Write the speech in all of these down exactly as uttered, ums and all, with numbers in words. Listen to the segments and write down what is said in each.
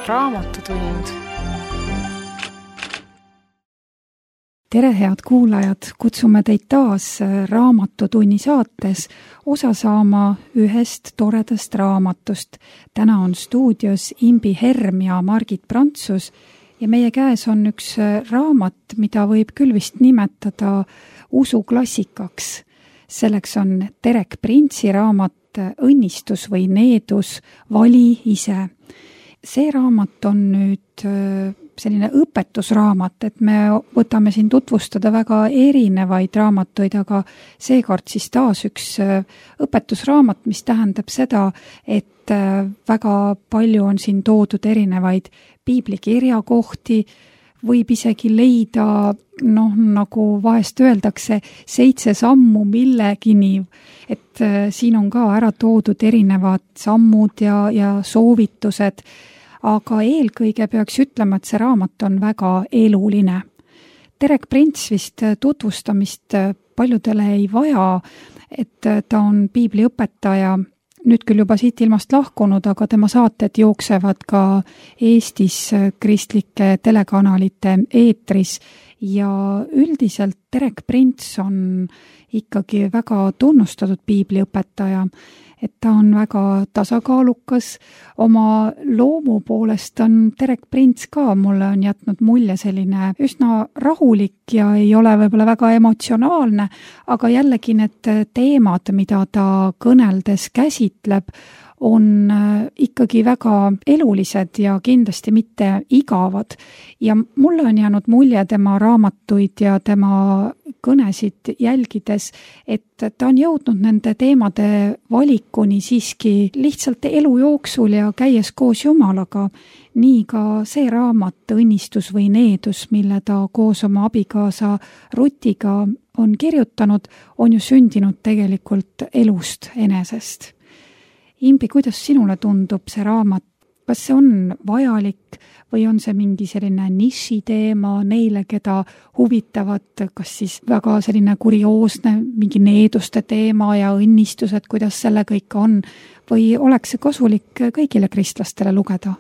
Raamatutund. Tere, head kuulajad! Kutsume teid taas Raamatutunni saates osa saama ühest toredast raamatust. Täna on stuudios Imbi Herm ja Margit Prantsus ja meie käes on üks raamat, mida võib küll vist nimetada usuklassikaks. Selleks on Terek Printsi raamat Õnnistus või needus, vali ise. See raamat on nüüd selline õpetusraamat, et me võtame siin tutvustada väga erinevaid raamatuid, aga seekord siis taas üks õpetusraamat, mis tähendab seda, et väga palju on siin toodud erinevaid piiblikirjakohti, võib isegi leida, noh, nagu vahest öeldakse, seitse sammu millegini, et siin on ka ära toodud erinevad sammud ja, ja soovitused, aga eelkõige peaks ütlema, et see raamat on väga eluline. Terek Prints vist tutvustamist paljudele ei vaja, et ta on piibliõpetaja, nüüd küll juba siit ilmast lahkunud, aga tema saated jooksevad ka Eestis kristlike telekanalite eetris ja üldiselt Terek Prints on ikkagi väga tunnustatud piibliõpetaja, et ta on väga tasakaalukas, oma loomu poolest on Terek Prints ka, mulle on jätnud mulje selline üsna rahulik ja ei ole võib-olla väga emotsionaalne, aga jällegi need teemad, mida ta kõneldes käsitleb, on ikkagi väga elulised ja kindlasti mitte igavad. Ja mulle on jäänud mulje tema raamatuid ja tema kõnesid jälgides, et ta on jõudnud nende teemade valikuni siiski lihtsalt elu jooksul ja käies koos Jumalaga. Nii ka see raamat Õnnistus või needus, mille ta koos oma abikaasa Rutiga on kirjutanud, on ju sündinud tegelikult elust enesest. Imbi, kuidas sinule tundub see raamat? Kas see on vajalik või on see mingi selline niši teema neile, keda huvitavad, kas siis väga selline kurioosne mingi needuste teema ja õnnistused, kuidas selle kõik on, või oleks see kasulik kõigile kristlastele lugeda?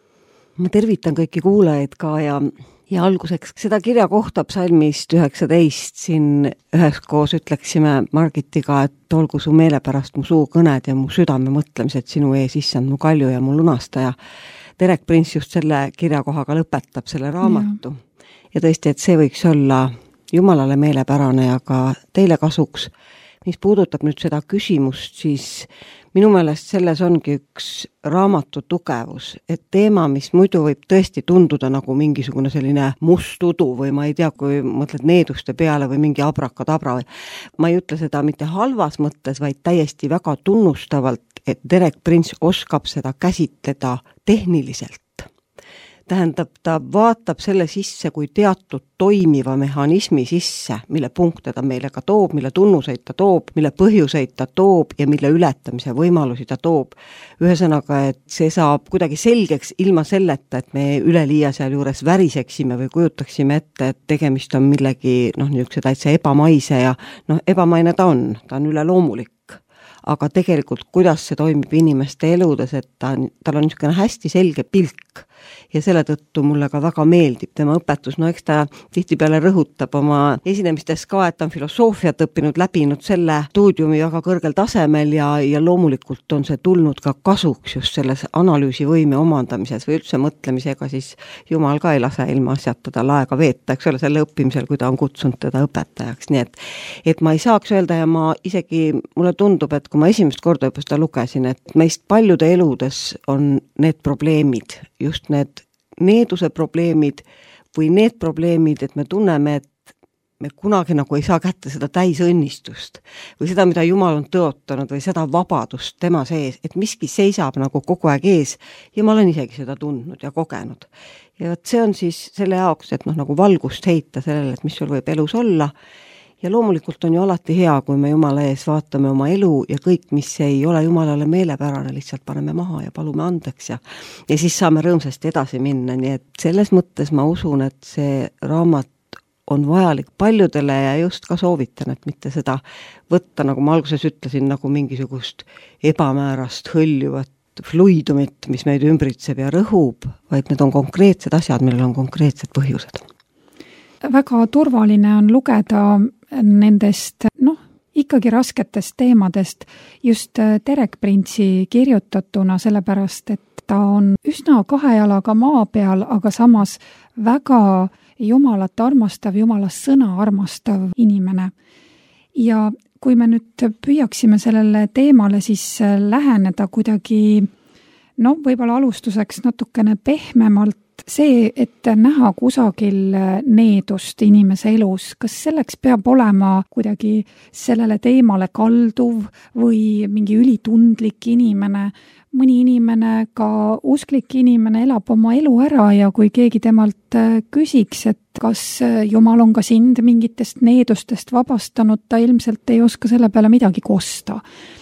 Ma tervitan kõiki kuulajaid ka ja Ja alguseks seda kirja kohta psalmist üheksateist siin üheskoos ütleksime Margitiga, et olgu su meele pärast mu suu kõned ja mu südame mõtlemised sinu ees, issand mu kalju ja mu lunastaja. Terek Prints just selle kirjakohaga lõpetab selle raamatu. Ja, ja tõesti, et see võiks olla Jumalale meelepärane ja ka teile kasuks. Mis puudutab nüüd seda küsimust, siis minu meelest selles ongi üks raamatu tugevus, et teema, mis muidu võib tõesti tunduda nagu mingisugune selline must udu või ma ei tea, kui mõtled needuste peale või mingi abrakadabra. Ma ei ütle seda mitte halvas mõttes, vaid täiesti väga tunnustavalt, et Terek Prints oskab seda käsitleda tehniliselt. Tähendab, ta vaatab selle sisse kui teatud toimiva mehhanismi sisse, mille punkte ta meile ka toob, mille tunnuseid ta toob, mille põhjuseid ta toob ja mille ületamise võimalusi ta toob. Ühesõnaga, et see saab kuidagi selgeks ilma selleta, et me üleliia seal juures väriseksime või kujutaksime ette, et tegemist on millegi, noh, niisuguse täitsa ebamaise ja noh, ebamaine ta on, ta on üleloomulik. Aga tegelikult, kuidas see toimib inimeste eludes, et ta, tal on niisugune hästi selge pilk ja selle tõttu mulle ka väga meeldib tema õpetus. No eks ta tihtipeale rõhutab oma esinemistes ka, et ta on filosoofiat õppinud, läbinud selle stuudiumi väga kõrgel tasemel ja, ja loomulikult on see tulnud ka kasuks just selles analüüsivõime omandamises või üldse mõtlemisega, siis Jumal ka ei lase ilma asjata tal aega veeta, eks ole, selle õppimisel, kui ta on kutsunud teda õpetajaks. Nii et, et ma ei saaks öelda ja ma isegi, mulle tundub, et kui ma esimest korda juba seda lugesin, et meist paljude eludes on need probleemid, just need needuse probleemid või need probleemid, et me tunneme, et me kunagi nagu ei saa kätte seda täisõnnistust või seda, mida Jumal on tõotanud või seda vabadust tema sees, et miski seisab nagu kogu aeg ees ja ma olen isegi seda tundnud ja kogenud. Ja see on siis selle jaoks, et noh, nagu valgust heita sellele, et mis sul võib elus olla. Ja loomulikult on ju alati hea, kui me Jumala ees vaatame oma elu ja kõik, mis ei ole Jumalale meelepärane, lihtsalt paneme maha ja palume andeks ja, ja siis saame rõõmsasti edasi minna. Nii et selles mõttes ma usun, et see raamat on vajalik paljudele ja just ka soovitan, et mitte seda võtta, nagu ma alguses ütlesin, nagu mingisugust ebamäärast hõljuvat fluidumit, mis meid ümbritseb ja rõhub, vaid need on konkreetsed asjad, millel on konkreetsed põhjused. Väga turvaline on lugeda nendest, noh, ikkagi rasketest teemadest just Derek Prince'i kirjutatuna, sellepärast et ta on üsna kahe jalaga maa peal, aga samas väga Jumalat armastav, Jumalast sõna armastav inimene. Ja kui me nüüd püüaksime sellele teemale siis läheneda kuidagi, no võib-olla alustuseks natukene pehmemalt, see, et näha kusagil needust inimese elus, kas selleks peab olema kuidagi sellele teemale kalduv või mingi ülitundlik inimene? Mõni inimene, ka usklik inimene elab oma elu ära ja kui keegi temalt küsiks, et kas Jumal on ka sind mingitest needustest vabastanud, ta ilmselt ei oska selle peale midagi kosta.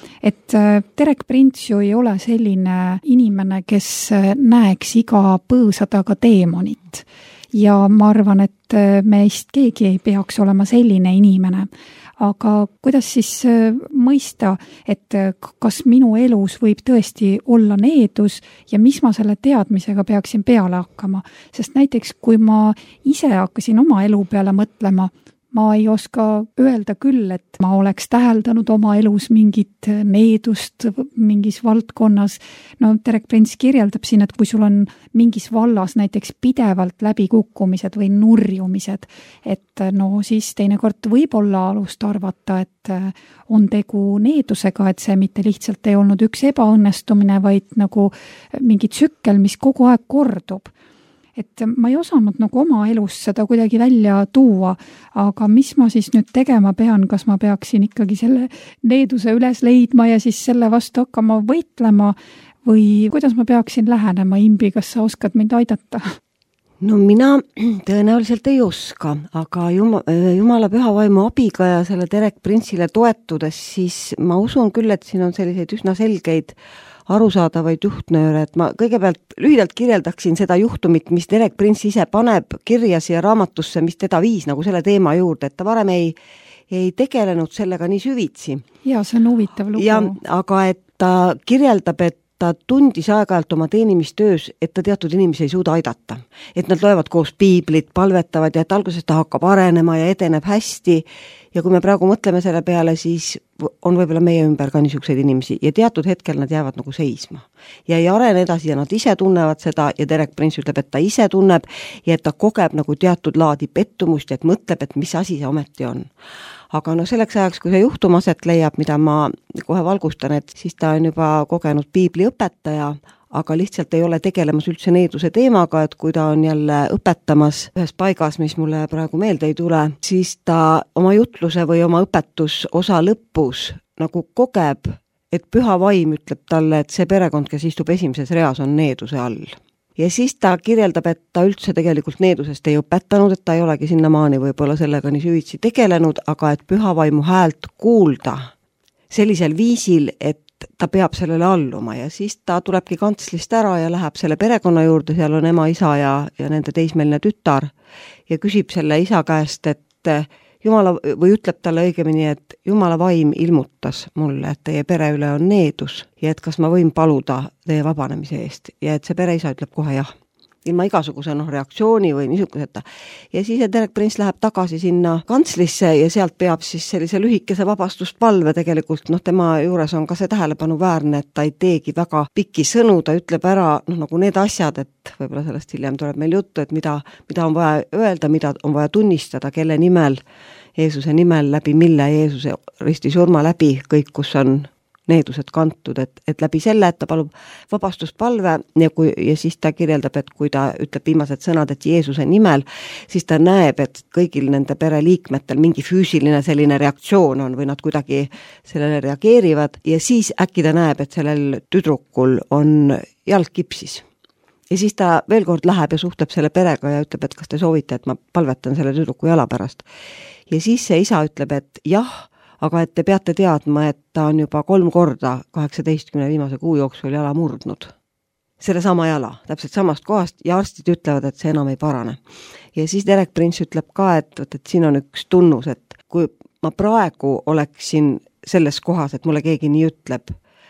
Et Derek Prince ju ei ole selline inimene, kes näeks iga põõsa taga teemonit. Ja ma arvan, et meist keegi ei peaks olema selline inimene. Aga kuidas siis mõista, et kas minu elus võib tõesti olla needus ja mis ma selle teadmisega peaksin peale hakkama? Sest näiteks, kui ma ise hakkasin oma elu peale mõtlema, ma ei oska öelda küll, et ma oleks täheldanud oma elus mingit needust mingis valdkonnas. No Derek Prince kirjeldab siin, et kui sul on mingis vallas näiteks pidevalt läbikukkumised või nurjumised, et no siis teinekord võib olla alust arvata, et on tegu needusega, et see mitte lihtsalt ei olnud üks ebaõnnestumine, vaid nagu mingi tsükkel, mis kogu aeg kordub. Et ma ei osanud nagu oma elus seda kuidagi välja tuua, aga mis ma siis nüüd tegema pean, kas ma peaksin ikkagi selle needuse üles leidma ja siis selle vastu hakkama võitlema või kuidas ma peaksin lähenema, Imbi, kas sa oskad mind aidata? No mina tõenäoliselt ei oska, aga Jumala, Jumala püha vaimu abiga ja selle Derek Prince'ile toetudes, siis ma usun küll, et siin on selliseid üsna selgeid arusaadavaid juhtnööre, et ma kõigepealt lühidalt kirjeldaksin seda juhtumit, mis Derek Prince ise paneb kirja siia raamatusse, mis teda viis nagu selle teema juurde, et ta varem ei, ei tegelenud sellega nii süvitsi. Ja see on huvitav lugu. Ja, aga et ta kirjeldab, et ta tundis aeg-ajalt oma teenimistöös, et ta teatud inimesi ei suuda aidata. Et nad loevad koos piiblit, palvetavad ja et alguses ta hakkab arenema ja edeneb hästi. Ja kui me praegu mõtleme selle peale, siis on võib-olla meie ümber ka niisuguseid inimesi ja teatud hetkel nad jäävad nagu seisma. Ja ei arene edasi ja nad ise tunnevad seda ja Derek Prince ütleb, et ta ise tunneb ja et ta kogeb nagu teatud laadi pettumust ja et mõtleb, et mis asi see ometi on. Aga no selleks ajaks, kui see juhtum aset leiab, mida ma kohe valgustan, et siis ta on juba kogenud piibliõpetaja, aga lihtsalt ei ole tegelemas üldse needuse teemaga, et kui ta on jälle õpetamas ühes paigas, mis mulle praegu meelde ei tule, siis ta oma jutluse või oma õpetusosa lõpus nagu kogeb, et püha vaim ütleb talle, et see perekond, kes istub esimeses reas, on needuse all. Ja siis ta kirjeldab, et ta üldse tegelikult needusest ei õpetanud, et ta ei olegi sinnamaani võib-olla sellega nii süvitsi tegelenud, aga et püha vaimu häält kuulda sellisel viisil, et ta peab sellele alluma ja siis ta tulebki kantslist ära ja läheb selle perekonna juurde, seal on ema, isa ja, ja nende teismeline tütar ja küsib selle isa käest, et Jumala, või ütleb talle õigemini, et Jumala vaim ilmutas mulle, et teie pere üle on needus ja et kas ma võin paluda teie vabanemise eest ja et see pereisa ütleb kohe jah. Ilma igasuguse noh, reaktsiooni või niisuguseta. Ja siis Derek Prince läheb tagasi sinna kantslisse ja sealt peab siis sellise lühikese vabastuspalve tegelikult, noh tema juures on ka see tähelepanu väärne, et ta ei teegi väga pikki sõnu, ta ütleb ära noh, nagu need asjad, et võib-olla sellest hiljem tuleb meil juttu, et mida, mida on vaja öelda, mida on vaja tunnistada, kelle nimel, Jeesuse nimel, läbi mille Jeesuse ristisurma läbi kõik, kus on needused kantud, et, et läbi selle, et ta palub vabastuspalve ja, kui, ja siis ta kirjeldab, et kui ta ütleb viimased sõnad, et Jeesuse nimel, siis ta näeb, et kõigil nende pereliikmetel mingi füüsiline selline reaktsioon on või nad kuidagi sellele reageerivad ja siis äkki ta näeb, et sellel tüdrukul on jalg kipsis. Ja siis ta veel kord läheb ja suhtleb selle perega ja ütleb, et kas te soovite, et ma palvetan selle tüdruku jala pärast. Ja siis see isa ütleb, et jah, aga et te peate teadma, et ta on juba kolm korda kaheksateistkümne viimase kuu jooksul jala murdnud. Selle sama jala, täpselt samast kohast ja arstid ütlevad, et see enam ei parane. Ja siis Derek Prince ütleb ka, et, et siin on üks tunnus, et kui ma praegu oleksin selles kohas, et mulle keegi nii ütleb,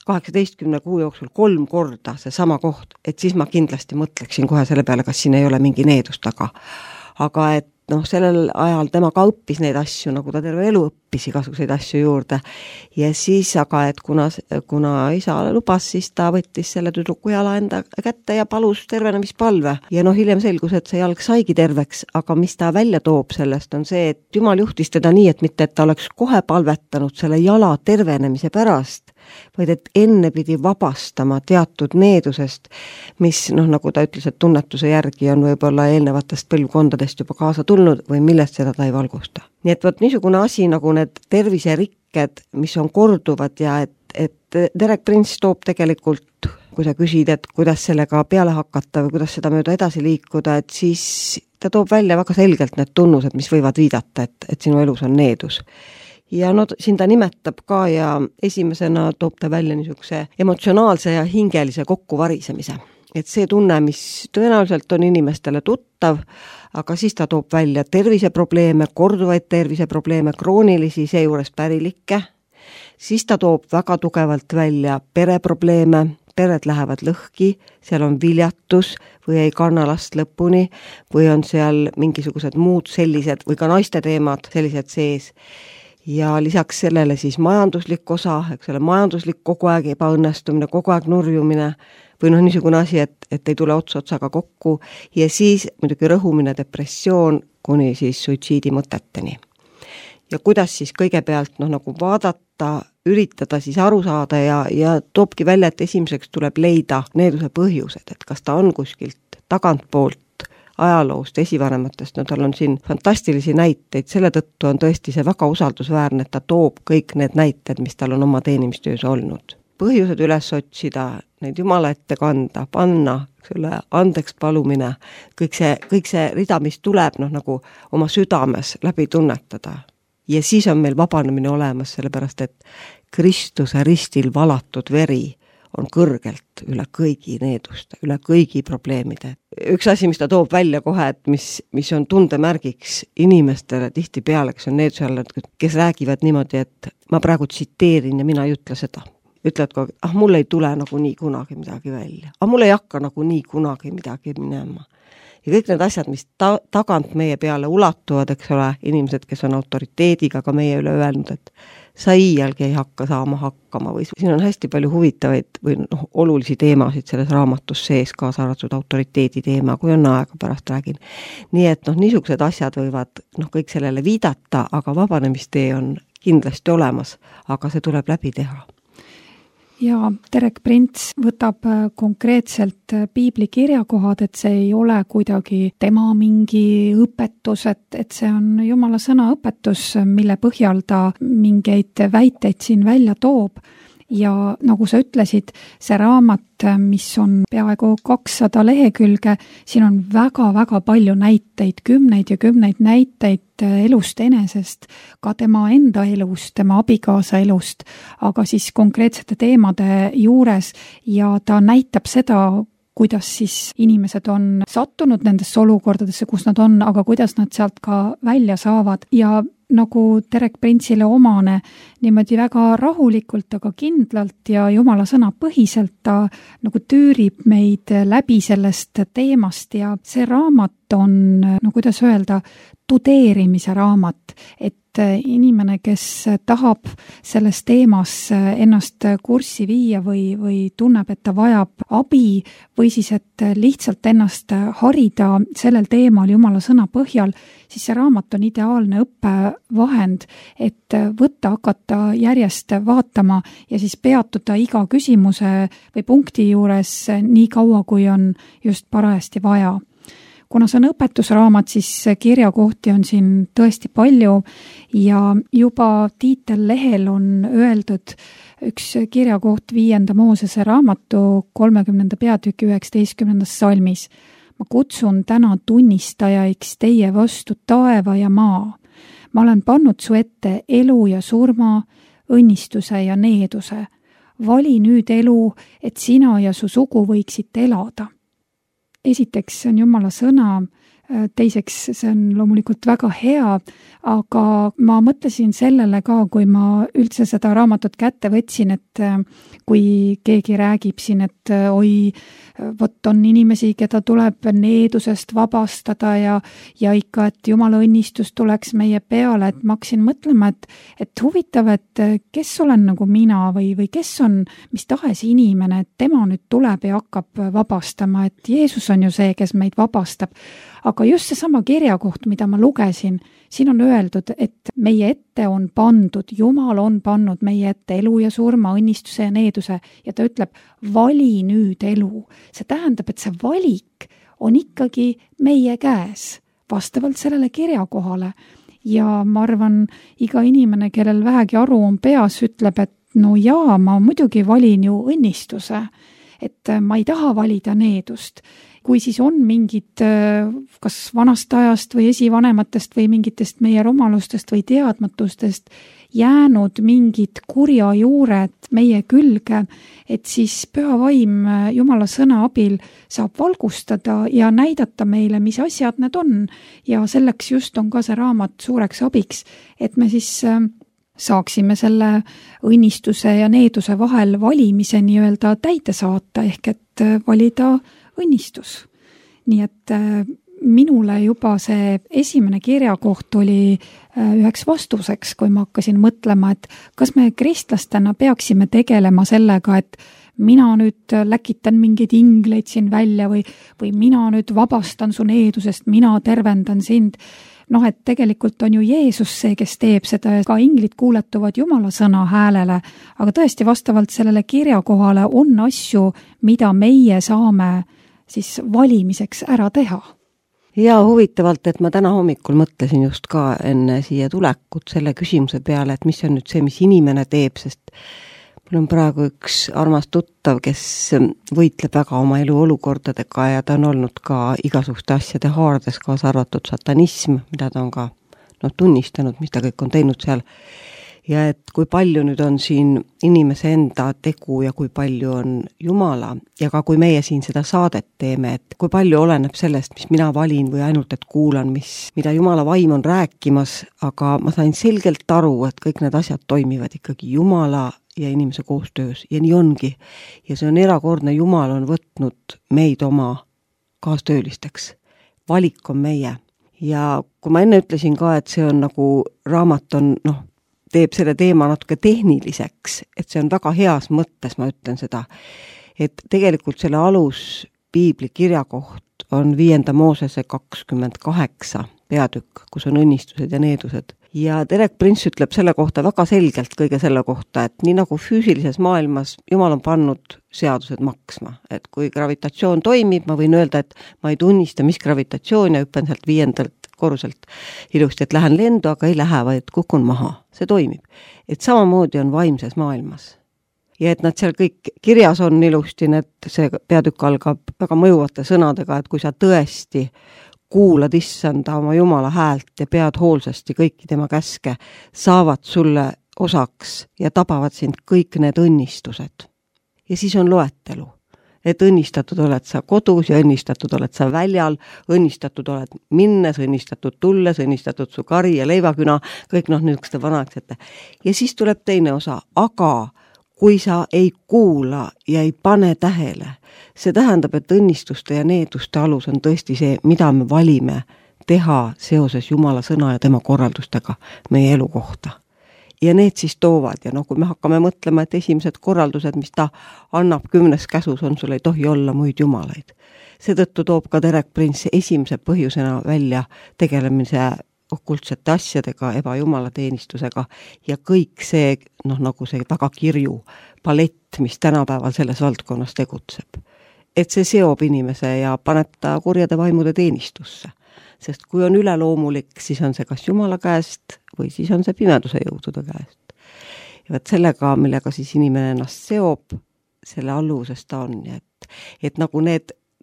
kaheksateistkümne kuu jooksul kolm korda see sama koht, et siis ma kindlasti mõtleksin kohe selle peale, kas siin ei ole mingi needus taga. Aga et noh, sellel ajal tema ka õppis neid asju, nagu ta terve elu õppis igasuguseid asju juurde. Ja siis aga, et kuna, kuna isa lubas, siis ta võttis selle tüdruku jala enda kätte ja palus tervenemispalve. Ja noh, hiljem selgus, et see jalg saigi terveks, aga mis ta välja toob sellest on see, et Jumal juhtis teda nii, et mitte, et ta oleks kohe palvetanud selle jala tervenemise pärast, vaid et enne pidi vabastama teatud needusest, mis noh, nagu ta ütles, et tunnetuse järgi on võib-olla eelnevatest põlvkondadest juba kaasa tulnud või millest seda ta ei valgusta. Nii et võt niisugune asi nagu need terviserikked, mis on korduvad ja et, et Derek Prince toob tegelikult, kui sa küsid, et kuidas sellega peale hakata või kuidas seda mööda edasi liikuda, et siis ta toob välja väga selgelt need tunnused, mis võivad viidata, et, et sinu elus on needus. Ja no siin ta nimetab ka ja esimesena toob ta välja niisuguse emotsionaalse ja hingelise kokkuvarisemise. Et see tunne, mis tõenäoliselt on inimestele tuttav, aga siis ta toob välja terviseprobleeme, korduvaid terviseprobleeme, kroonilisi, seejuures pärilikke. Siis ta toob väga tugevalt välja pereprobleeme, pered lähevad lõhki, seal on viljatus või ei kanna last lõpuni või on seal mingisugused muud sellised või ka naiste teemad sellised sees. Ja lisaks sellele siis majanduslik osa, eks ole, majanduslik kogu aeg ebaõnnestumine, kogu aeg nurjumine või noh, niisugune asi, et, et ei tule ots otsaga kokku ja siis muidugi rõhumine, depressioon kuni siis suitsiidi mõteteni. Ja kuidas siis kõigepealt noh, nagu vaadata, üritada siis aru saada ja, ja toobki välja, et esimeseks tuleb leida needuse põhjused, et kas ta on kuskilt tagantpoolt ajaloost, esivanematest, no tal on siin fantastilisi näiteid, selle tõttu on tõesti see väga usaldusväärne, et ta toob kõik need näited, mis tal on oma teenimistöös olnud. Põhjused üles otsida, neid Jumala ette kanda, panna, selle andeks palumine, kõik see, kõik see rida, mis tuleb noh, nagu oma südames läbi tunnetada. Ja siis on meil vabanemine olemas, sellepärast et Kristuse ristil valatud veri on kõrgelt üle kõigi needuste, üle kõigi probleemide. Üks asi, mis ta toob välja kohe, et mis, mis on tundemärgiks inimestele tihti peale, kes on needuse all, kes räägivad niimoodi, et ma praegu tsiteerin ja mina ei ütle seda. Ütlevad kogu, ah mul ei tule nagu nii kunagi midagi välja. Ah mul ei hakka nagu nii kunagi midagi minema. Ja kõik need asjad, mis ta, tagant meie peale ulatuvad, eks ole, inimesed, kes on autoriteediga ka meie üle öelnud, et sa iialgi ei hakka saama hakkama või siin on hästi palju huvitavaid või noh, olulisi teemasid selles raamatus sees, kaasa arvatud autoriteedi teema, kui on aega pärast räägin. Nii et noh, niisugused asjad võivad noh, kõik sellele viidata, aga vabanemistee on kindlasti olemas, aga see tuleb läbi teha. Ja Derek Prince võtab konkreetselt piibli kirjakohad, et see ei ole kuidagi tema mingi õpetus, et, et see on Jumala sõna õpetus, mille põhjal ta mingeid väiteid siin välja toob. Ja nagu sa ütlesid, see raamat, mis on peaaegu kakssada lehekülge, siin on väga-väga palju näiteid, kümneid ja kümneid näiteid elust enesest, ka tema enda elust, tema abikaasa elust, aga siis konkreetsete teemade juures ja ta näitab seda, kuidas siis inimesed on sattunud nendesse olukordadesse, kus nad on, aga kuidas nad sealt ka välja saavad ja nagu Derek Prince'ile omane, niimoodi väga rahulikult, aga kindlalt ja Jumala sõna põhiselt ta nagu tüürib meid läbi sellest teemast ja see raamat on, no kuidas öelda, tudeerimise raamat, et inimene, kes tahab selles teemas ennast kurssi viia või, või tunneb, et ta vajab abi või siis, et lihtsalt ennast harida sellel teemal Jumala sõna põhjal, siis see raamat on ideaalne õppevahend, et võtta, hakata järjest vaatama ja siis peatuda iga küsimuse või punkti juures nii kaua, kui on just parajasti vaja. Kuna see on õpetusraamat, siis kirjakohti on siin tõesti palju ja juba tiitel lehel on öeldud üks kirjakoht viienda Moosese raamatu kolmekümnenda peatüki üheksateistkümnendas salmis. Ma kutsun täna tunnistajaiks teie vastu taeva ja maa. Ma olen pannud su ette elu ja surma, õnnistuse ja needuse. Vali nüüd elu, et sina ja su sugu võiksid elada. Esiteks on Jumala sõna teiseks, see on loomulikult väga hea, aga ma mõtlesin sellele ka, kui ma üldse seda raamatut kätte võtsin, et kui keegi räägib siin, et oi, vot on inimesi, keda tuleb needusest vabastada ja, ja ikka, et Jumala õnnistus tuleks meie peale, et ma hakkasin mõtlema, et, et huvitav, et kes olen nagu mina või, või kes on mis tahes inimene, et tema nüüd tuleb ja hakkab vabastama, et Jeesus on ju see, kes meid vabastab. Aga just see sama kirjakoht, mida ma lugesin, siin on öeldud, et meie ette on pandud, Jumal on pannud meie ette elu ja surma, õnnistuse ja needuse ja ta ütleb, vali nüüd elu. See tähendab, et see valik on ikkagi meie käes, vastavalt sellele kirjakohale. Ja ma arvan, iga inimene, kellel vähegi aru on peas, ütleb, et no jaa, ma muidugi valin ju õnnistuse, et ma ei taha valida needust. Kui siis on mingid kas vanast ajast või esivanematest või mingitest meie rumalustest või teadmatustest jäänud mingid kurja juured meie külge, et siis püha vaim Jumala sõna abil saab valgustada ja näidata meile, mis asjad need on. Ja selleks just on ka see raamat suureks abiks, et me siis saaksime selle õnnistuse ja needuse vahel valimise nii-öelda täide saata, ehk et valida õnnistus. Nii et minule juba see esimene kirjakoht oli üheks vastuseks, kui ma hakkasin mõtlema, et kas me kristlastena peaksime tegelema sellega, et mina nüüd läkitan mingeid ingleid siin välja või, või mina nüüd vabastan su needusest, mina tervendan sind. Noh, et tegelikult on ju Jeesus see, kes teeb seda ja ka inglid kuuletuvad Jumala sõna häälele, aga tõesti vastavalt sellele kirjakohale on asju, mida meie saame siis valimiseks ära teha. Ja huvitavalt, et ma täna hommikul mõtlesin just ka enne siia tulekut selle küsimuse peale, et mis on nüüd see, mis inimene teeb, sest mul on praegu üks armas tuttav, kes võitleb väga oma elu olukordadega ja ta on olnud ka igasuguste asjade haardes, kaasa arvatud satanism, mida ta on ka no, tunnistanud, mis ta kõik on teinud seal. Ja et kui palju nüüd on siin inimese enda tegu ja kui palju on Jumala ja ka kui meie siin seda saadet teeme, et kui palju oleneb sellest, mis mina valin või ainult, et kuulan, mis, mida Jumala vaim on rääkimas, aga ma sain selgelt aru, et kõik need asjad toimivad ikkagi Jumala ja inimese koostöös ja nii ongi. Ja see on erakordne, Jumal on võtnud meid oma kaastöölisteks. Valik on meie. Ja kui ma enne ütlesin ka, et see on nagu raamat on, noh, teeb selle teema natuke tehniliseks, et see on väga heas mõttes, ma ütlen seda, et tegelikult selle alus piibli kirjakoht on viienda Moosese kakskümmend kaheksa peatükk, kus on õnnistused ja needused. Ja Derek Prince ütleb selle kohta väga selgelt kõige selle kohta, et nii nagu füüsilises maailmas Jumal on pannud seadused maksma, et kui gravitatsioon toimib, ma võin öelda, et ma ei tunnista, mis gravitatsioon ja hüppen sealt viiendalt korruselt ilusti, et lähen lendu, aga ei lähe, vaid kukun maha. See toimib. Et samamoodi on vaimses maailmas. Ja et nad seal kõik kirjas on ilusti, need, see peatükk algab väga mõjuvate sõnadega, et kui sa tõesti kuulad issanda oma Jumala häält ja pead hoolsasti kõiki tema käske, saavad sulle osaks ja tabavad sind kõik need õnnistused. Ja siis on loetelu. Et õnnistatud oled sa kodus ja õnnistatud oled sa väljal, õnnistatud oled minnes, õnnistatud tulles, õnnistatud su kari ja leivaküna, kõik noh, niisuguste vanaksete. Ja siis tuleb teine osa, aga kui sa ei kuula ja ei pane tähele, see tähendab, et õnnistuste ja needuste alus on tõesti see, mida me valime teha seoses Jumala sõna ja tema korraldustega meie elu kohta. Ja need siis toovad ja noh, kui me hakkame mõtlema, et esimesed korraldused, mis ta annab kümnes käsus on, sul ei tohi olla muid jumalaid. Seetõttu toob ka Derek Prince esimese põhjusena välja tegelemise okultsete asjadega, ebajumala teenistusega ja kõik see, noh nagu see väga kirju palett, mis tänapäeval selles valdkonnas tegutseb. Et see seob inimese ja paneb ta kurjade vaimude teenistusse. Sest kui on üleloomulik, siis on see kas Jumala käest või siis on see pimeduse jõudude käest. Ja võt sellega, millega siis inimene ennast seob, selle alluses ta on. Et, et nagu need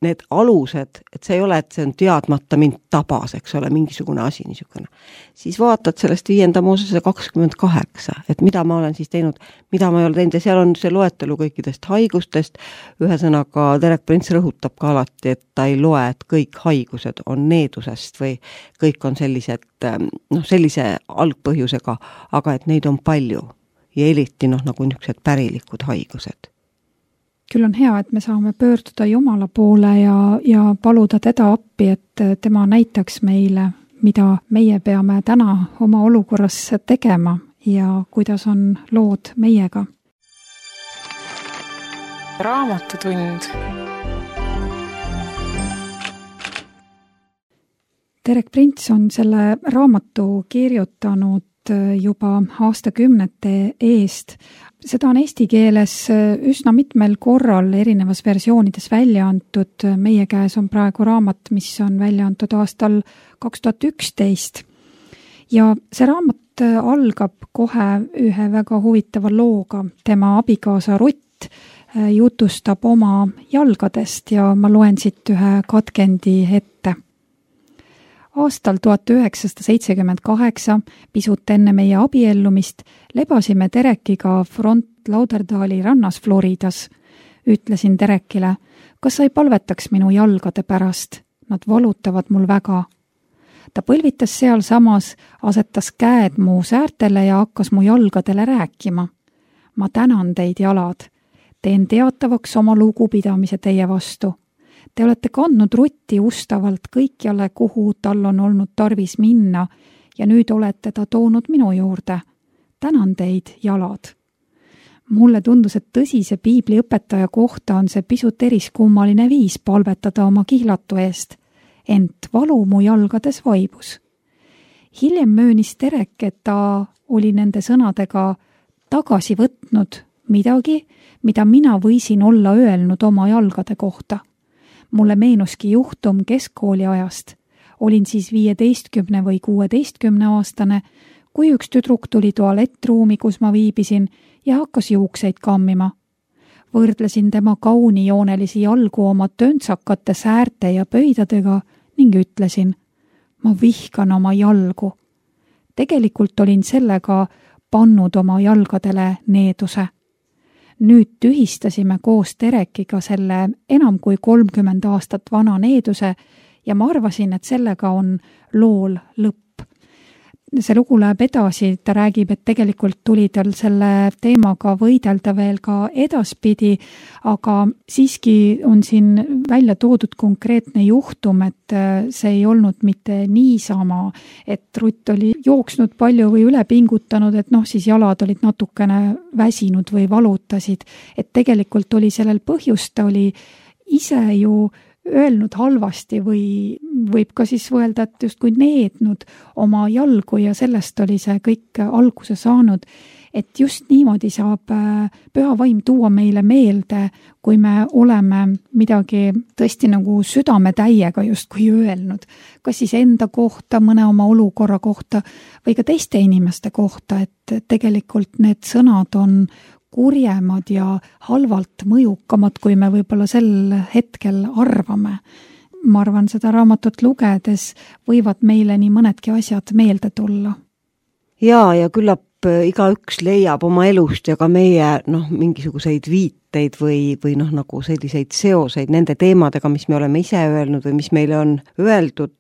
need alused, et see ei ole, et see on teadmata mind tabas, eks ole, mingisugune asi niisugune. Siis vaatad sellest viienda Moosese kakskümmend kaheksa, et mida ma olen siis teinud, mida ma ei ole teinud ja seal on see loetelu kõikidest haigustest. Ühesõnaga Derek Prince rõhutab ka alati, et ta ei loe, et kõik haigused on needusest või kõik on sellised, noh, sellise algpõhjusega, aga et neid on palju ja eriti noh, nagu niisugused pärilikud haigused. Küll on hea, et me saame pöörduda Jumala poole ja, ja paluda teda appi, et tema näitaks meile, mida meie peame täna oma olukorras tegema ja kuidas on lood meiega. Raamatutund. Derek Prince on selle raamatu kirjutanud juba aastakümnete eest. Seda on eesti keeles üsna mitmel korral erinevas versioonides välja antud. Meie käes on praegu raamat, mis on välja antud aastal kaks tuhat üksteist. Ja see raamat algab kohe ühe väga huvitava looga. Tema abikaasa Rutt jutustab oma jalgadest ja ma loen siit ühe katkendi ette. Aastal tuhat üheksasada seitsekümmend kaheksa, pisut enne meie abiellumist, lebasime Derekiga Front Lauderdali rannas Floridas. Ütlesin Derekile, kas sa ei palvetaks minu jalgade pärast? Nad valutavad mul väga. Ta põlvitas seal samas, asetas käed mu säärtele ja hakkas mu jalgadele rääkima. Ma tänan teid, jalad. Teen teatavaks oma lugupidamise teie vastu. Te olete kandnud Rutti ustavalt kõikjale, kuhu tal on olnud tarvis minna ja nüüd olete ta toonud minu juurde. Tänan teid, jalad. Mulle tundus, et tõsise piibliõpetaja kohta on see pisut eriskummaline viis palvetada oma kihlatu eest, ent valu mu jalgades vaibus. Hiljem möönis Derek, et ta oli nende sõnadega tagasi võtnud midagi, mida mina võisin olla öelnud oma jalgade kohta. Mulle meenuski juhtum keskkooli ajast. Olin siis viieteistkümne või kuueteistkümne aastane, kui üks tüdruk tuli tualettruumi, kus ma viibisin ja hakkas juukseid kammima. Võrdlesin tema kaunijoonelisi jalgu oma töntsakate säärte ja pöidadega ning ütlesin, ma vihkan oma jalgu. Tegelikult olin sellega pannud oma jalgadele needuse. Nüüd tühistasime koos Derekiga selle enam kui kolmkümmend aastat vana needuse ja ma arvasin, et sellega on lool lõpp. See lugu läheb edasi, ta räägib, et tegelikult tuli tal selle teemaga võidelda veel ka edaspidi, aga siiski on siin välja toodud konkreetne juhtum, et see ei olnud mitte niisama, et Rutt oli jooksnud palju või üle pingutanud, et noh, siis jalad olid natukene väsinud või valutasid, et tegelikult oli sellel põhjust, ta oli ise ju öelnud halvasti või võib ka siis võelda, et just kui neednud oma jalgu ja sellest oli see kõik alguse saanud, et just niimoodi saab püha vaim tuua meile meelde, kui me oleme midagi tõesti nagu südametäiega just kui öelnud, kas siis enda kohta, mõne oma olukorra kohta või ka teiste inimeste kohta, et tegelikult need sõnad on kurjemad ja halvalt mõjukamad, kui me võib-olla sel hetkel arvame. Ma arvan, seda raamatut lugedes võivad meile nii mõnedki asjad meelde tulla. Jaa, ja küllap igaüks leiab oma elust ja ka meie noh, mingisuguseid viiteid või, või noh, nagu selliseid seoseid nende teemadega, mis me oleme ise öelnud või mis meile on öeldud.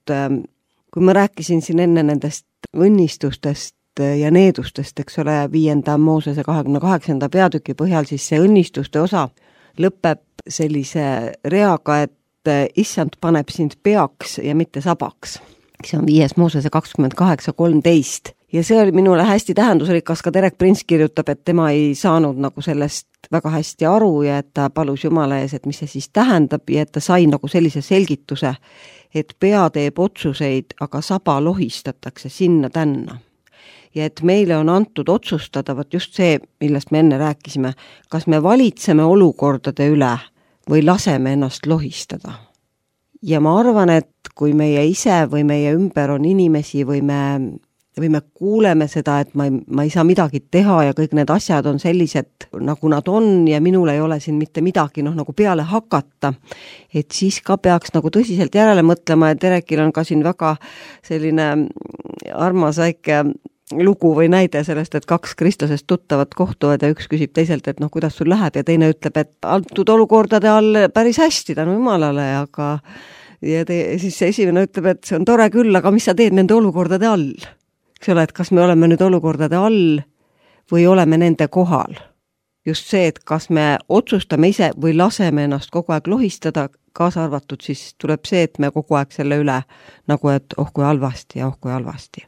Kui ma rääkisin siin enne nendest õnnistustest, ja needustest, eks ole, viienda Moosese kahekümne kaheksanda peatüki põhjal, siis see õnnistuste osa lõpeb sellise reaga, et issand paneb sind peaks ja mitte sabaks. See on viies Moosese kakskümmend kaheksa kolmteist. Ja see oli minule hästi tähendusrikas, ka Derek Prince kirjutab, et tema ei saanud nagu sellest väga hästi aru ja et ta palus Jumala ees, et mis see siis tähendab ja et ta sai nagu sellise selgituse, et pea teeb otsuseid, aga saba lohistatakse sinna tänna. Ja et meile on antud otsustada, võt just see, millest me enne rääkisime, kas me valitseme olukordade üle või laseme ennast lohistada. Ja ma arvan, et kui meie ise või meie ümber on inimesi või me või me kuuleme seda, et ma ei, ma ei saa midagi teha ja kõik need asjad on sellised, nagu nad on ja minul ei ole siin mitte midagi noh, nagu peale hakata, et siis ka peaks nagu tõsiselt järele mõtlema ja Terekil on ka siin väga selline armas väike lugu või näide sellest, et kaks Kristlasest tuttavat kohtuvad ja üks küsib teiselt, et noh, kuidas sul läheb ja teine ütleb, et antud olukordade all päris hästi tänu Jumalale, aga ja te, siis see esimene ütleb, et see on tore küll, aga mis sa teed nende olukordade all? Eks ole, et kas me oleme nüüd olukordade all või oleme nende kohal. Just see, et kas me otsustame ise või laseme ennast kogu aeg lohistada, kaasa arvatud, siis tuleb see, et me kogu aeg selle üle nagu, et oh kui halvasti ja oh kui halvasti.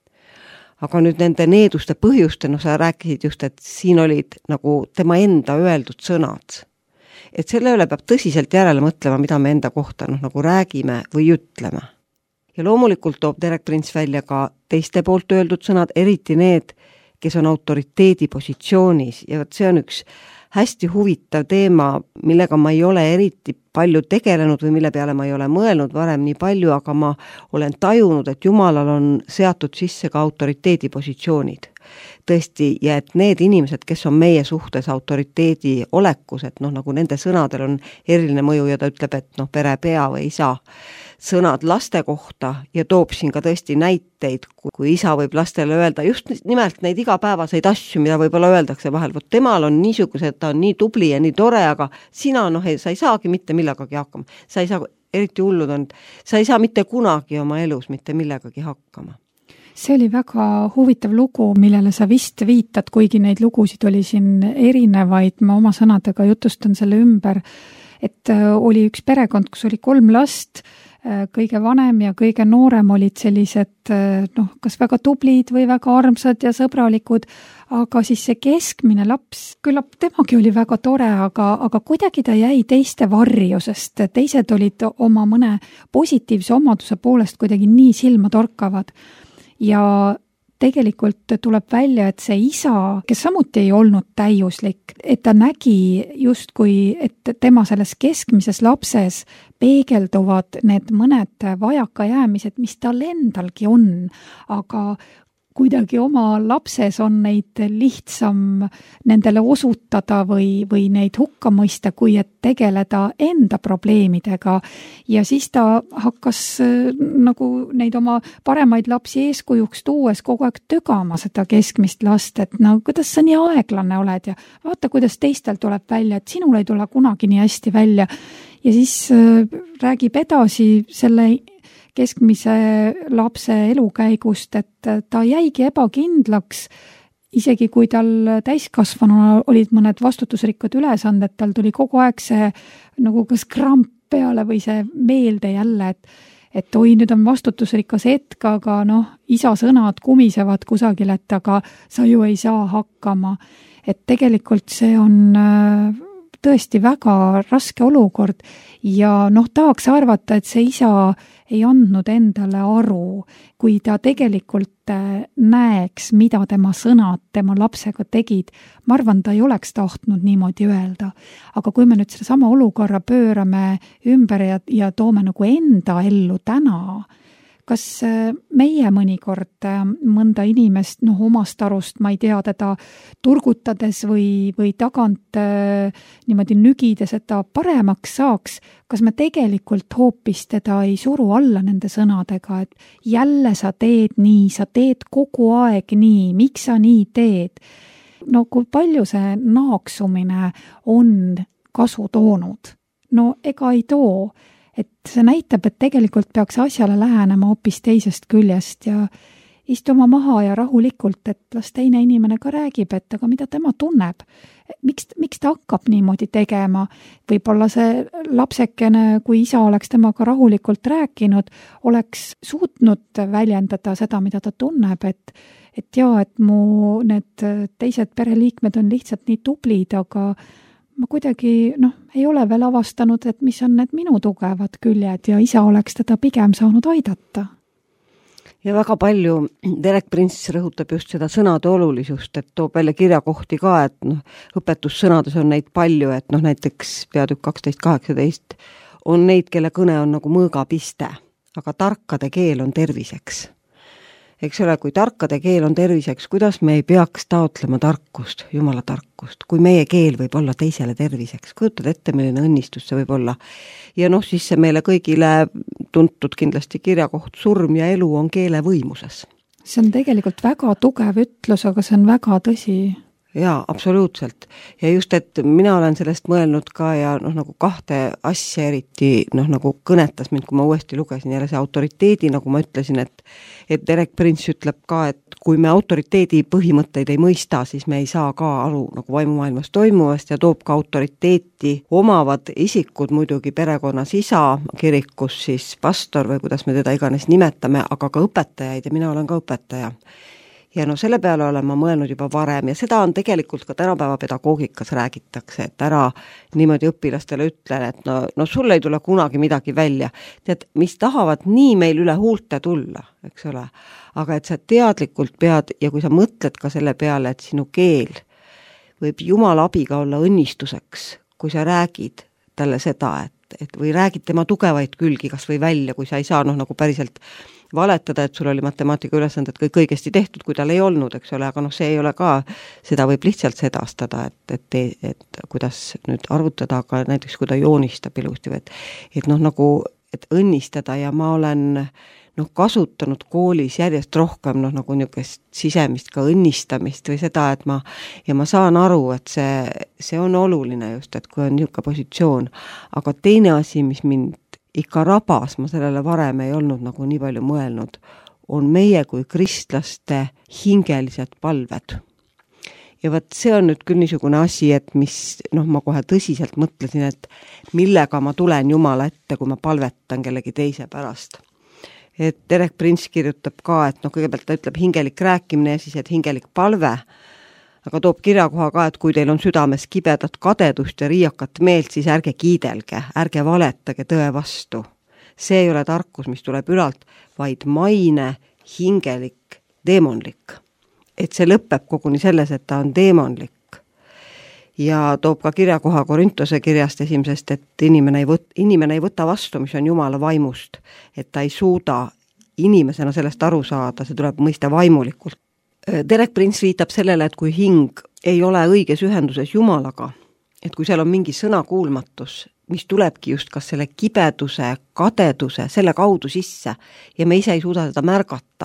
Aga nüüd nende needuste põhjuste, no sa rääkisid just, et siin olid nagu tema enda öeldud sõnad. Et selle üle peab tõsiselt järele mõtlema, mida me enda kohta no, nagu räägime või ütleme. Ja loomulikult toob Terek Prints välja ka teiste poolt öeldud sõnad, eriti need, kes on autoriteedi positsioonis ja see on üks hästi huvitav teema, millega ma ei ole eriti palju tegelenud või mille peale ma ei ole mõelnud varem nii palju, aga ma olen tajunud, et Jumalal on seatud sisse ka autoriteedi positsioonid. Tõesti, ja et need inimesed, kes on meie suhtes autoriteedi olekus, et noh, nagu nende sõnadel on eriline mõju ja ta ütleb, et noh, perepea või isa sõnad laste kohta ja toob siin ka tõesti näiteid, kui isa võib lastele öelda just nimelt neid igapäevaseid asju, mida võib-olla öeldakse vahel, vot temal on niisugused, ta on nii tubli ja nii tore, aga sina noh, sa ei saagi mitte millegagi hakkama. Sa ei saa, eriti hullud on, sa ei saa mitte kunagi oma elus mitte millegagi hakkama. See oli väga huvitav lugu, millele sa vist viitad, kuigi neid lugusid oli siin erinevaid, ma oma sõnadega jutustan selle ümber, et oli üks perekond, kus oli kolm last, kõige vanem ja kõige noorem olid sellised, noh, kas väga tublid või väga armsad ja sõbralikud, aga siis see keskmine laps, küllap temagi oli väga tore, aga, aga kuidagi ta jäi teiste varju, sest teised olid oma mõne positiivse omaduse poolest kuidagi nii silma torkavad. Ja tegelikult tuleb välja, et see isa, kes samuti ei olnud täiuslik, et ta nägi justkui, et tema selles keskmises lapses peegelduvad need mõned vajakajäämised, mis tal endalgi on, aga kuidagi oma lapses on neid lihtsam nendele osutada või, või neid hukka mõista, kui et tegeleda enda probleemidega. Ja siis ta hakkas nagu neid oma paremaid lapsi eeskujuks tuues kogu aeg tögama seda keskmist last, et no kuidas sa nii aeglane oled ja vaata, kuidas teistel tuleb välja, et sinul ei tule kunagi nii hästi välja. Ja siis räägib edasi selle keskmise lapse elukäigust, et ta jäigi ebakindlaks, isegi kui tal täiskasvanuna olid mõned vastutusrikkad ülesanded, tal tuli kogu aeg see nagu kas kramp peale või see meelde jälle, et, et oi, nüüd on vastutusrikas hetk, aga noh, isa sõnad kumisevad kusagil, et aga sa ju ei saa hakkama. Et tegelikult see on tõesti väga raske olukord ja noh, tahaks arvata, et see isa ei andnud endale aru, kui ta tegelikult näeks, mida tema sõnad tema lapsega tegid. Ma arvan, ta ei oleks tahtnud niimoodi öelda. Aga kui me nüüd selle sama olukorra pöörame ümber ja, ja toome nagu enda ellu täna, kas meie mõnikord mõnda inimest, noh, omast arust, ma ei tea, teda turgutades või, või tagant niimoodi nügides, et ta paremaks saaks, kas me tegelikult hoopis teda ei suru alla nende sõnadega, et jälle sa teed nii, sa teed kogu aeg nii, miks sa nii teed? No kui palju see naaksumine on kasu toonud? No ega ei too. Et see näitab, et tegelikult peaks asjale lähenema hoopis teisest küljest ja istuma maha ja rahulikult, et las teine inimene ka räägib, et aga mida tema tunneb. Miks, miks ta hakkab niimoodi tegema? Võib-olla see lapsekene, kui isa oleks temaga rahulikult rääkinud, oleks suutnud väljendada seda, mida ta tunneb, et, et jaa, et mu need teised pereliikmed on lihtsalt nii tublid, aga ma kuidagi, noh, ei ole veel avastanud, et mis on need minu tugevad küljed ja isa oleks teda pigem saanud aidata. Ja väga palju Terek Prints rõhutab just seda sõnade olulisust, et toob välja kirjakohti ka, et noh, õpetussõnades on neid palju, et noh, näiteks peatükk kaksteist kaheksateist on neid, kelle kõne on nagu mõõgapiste, aga tarkade keel on terviseks. eks ole, kui tarkade keel on terviseks, kuidas me ei peaks taotlema tarkust, Jumala tarkust, kui meie keel võib olla teisele terviseks, kujutad ette, milline õnnistus see võib olla. Ja noh, siis see meile kõigile tuntud kindlasti kirjakoht, surm ja elu on keele võimuses. See on tegelikult väga tugev ütlus, aga see on väga tõsi. Jaa, absoluutselt. Ja just, et mina olen sellest mõelnud ka ja noh, nagu kahte asja eriti noh, nagu kõnetas mind, kui ma uuesti lugesin jälle see autoriteedi, nagu ma ütlesin, et, et Derek Prince ütleb ka, et kui me autoriteedi põhimõtteid ei mõista, siis me ei saa ka aru nagu vaimumaailmas toimuvast ja toob ka autoriteeti omavad isikud muidugi perekonnas isa, kirikus siis pastor või kuidas me teda iganes nimetame, aga ka õpetajaid ja mina olen ka õpetaja. Ja no selle peale olen ma mõelnud juba varem ja seda on tegelikult ka tänapäeva pedagoogikas räägitakse, et ära niimoodi õpilastele ütlen, et no, no sul ei tule kunagi midagi välja. Tead, mis tahavad nii meil üle huulte tulla, eks ole, aga et sa teadlikult pead ja kui sa mõtled ka selle peale, et sinu keel võib Jumala abiga olla õnnistuseks, kui sa räägid talle seda, et, et või räägid tema tugevaid külgi kas või välja, kui sa ei saa noh nagu päriselt valetada, et sul oli matemaatika ülesanded kõik õigesti tehtud, kui tal ei olnud, eks ole, aga noh, see ei ole ka, seda võib lihtsalt sedastada, et, et, et kuidas nüüd arvutada, aga näiteks kui ta joonistab ilusti, et, et noh, nagu, et õnnistada ja ma olen noh, kasutanud koolis järjest rohkem noh, nagu niisugust sisemist ka õnnistamist või seda, et ma, ja ma saan aru, et see, see on oluline just, et kui on niisugune positsioon, aga teine asi, mis mind ikka rabas, ma sellele varem ei olnud nagu nii palju mõelnud, on meie kui kristlaste hingelised palved. Ja võt see on nüüd küll niisugune asi, et mis, noh ma kohe tõsiselt mõtlesin, et millega ma tulen Jumala ette, kui ma palvetan kellegi teise pärast. Et Derek Prince kirjutab ka, et noh kõigepealt ta ütleb hingelik rääkimine ja siis, et hingelik palve, aga toob kirjakoha ka, et kui teil on südames kibedat kadedust ja riiakat meelt, siis ärge kiidelge, ärge valetage tõe vastu. See ei ole tarkus, mis tuleb ülalt, vaid maine, hingelik, deemonlik. Et see lõpeb koguni selles, et ta on deemonlik. Ja toob ka kirjakoha Korintose kirjast esimesest, et inimene ei, võt, inimene ei võta vastu, mis on Jumala vaimust, et ta ei suuda inimesena sellest aru saada, see tuleb mõista vaimulikult. Derek Prince viitab sellele, et kui hing ei ole õiges ühenduses Jumalaga, et kui seal on mingi sõnakuulmatus, mis tulebki just kas selle kibeduse, kadeduse, selle kaudu sisse ja me ise ei suuda seda märgata,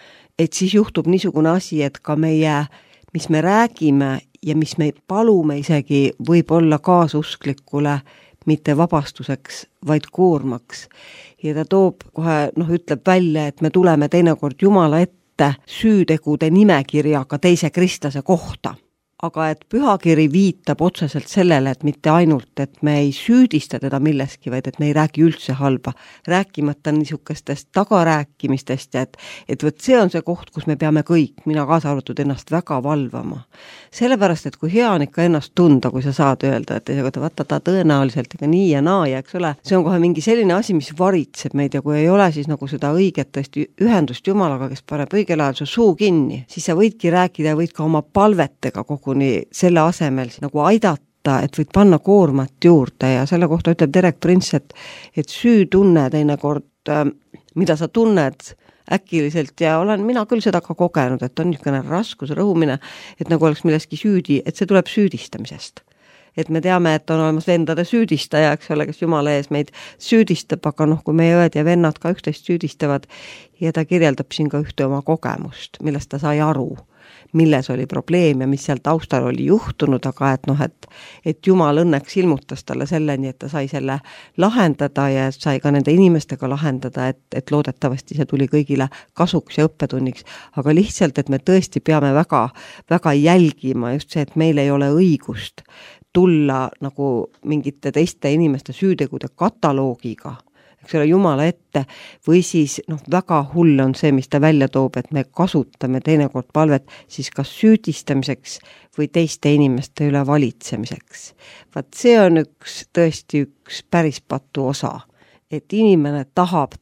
et siis juhtub niisugune asi, et ka meie, mis me räägime ja mis me palume isegi võib olla kaasusklikule mitte vabastuseks, vaid koormaks. Ja ta toob kohe, noh, ütleb välja, et me tuleme teinekord Jumala ette süütegude nimekirjaga teise kristlase kohta. Aga et pühakiri viitab otseselt sellele, et mitte ainult, et me ei süüdista teda milleski, vaid et me ei räägi üldse halba. Rääkimata niisugustest tagarääkimistest, et, et võt see on see koht, kus me peame kõik, mina kaasa arvatud ennast väga valvama. Sellepärast, et kui hea on ikka ennast tunda, kui sa saad öelda, et vaata ta tõenäoliselt ega nii ja naa ja eks ole, see on kohe mingi selline asi, mis varitseb meid ja kui ei ole siis nagu seda õiget tõesti ühendust Jumalaga, kes paneb õigel ajal su suu kinni, siis sa võidki rääkida ja võid ka oma palvetega kogu nii selle asemel nagu aidata, et võid panna koormat juurde ja selle kohta ütleb Derek Prince, et, et süütunne teinekord, mida sa tunned äkiliselt ja olen mina küll seda ka kogenud, et on niisugune raskus, rõhumine, et nagu oleks milleski süüdi, et see tuleb süüdistamisest. Et me teame, et on olemas vendade süüdistaja, eks ole, kes Jumala ees meid süüdistab, aga noh, kui meie õed ja vennad ka üksteist süüdistavad ja ta kirjeldab siin ka ühte oma kogemust, millest ta sai aru, milles oli probleem ja mis seal taustal oli juhtunud, aga et noh, et, et Jumal õnneks ilmutas talle selleni, et ta sai selle lahendada ja sai ka nende inimestega lahendada, et, et loodetavasti see tuli kõigile kasuks ja õppetunniks, aga lihtsalt, et me tõesti peame väga, väga jälgima just see, et meil ei ole õigust tulla nagu mingite teiste inimeste süütegude kataloogiga, eks ole, Jumala ette, või siis noh, väga hull on see, mis ta välja toob, et me kasutame teinekord palvet siis kas süüdistamiseks või teiste inimeste üle valitsemiseks. Vaat see on üks tõesti üks päris patu osa, et inimene tahab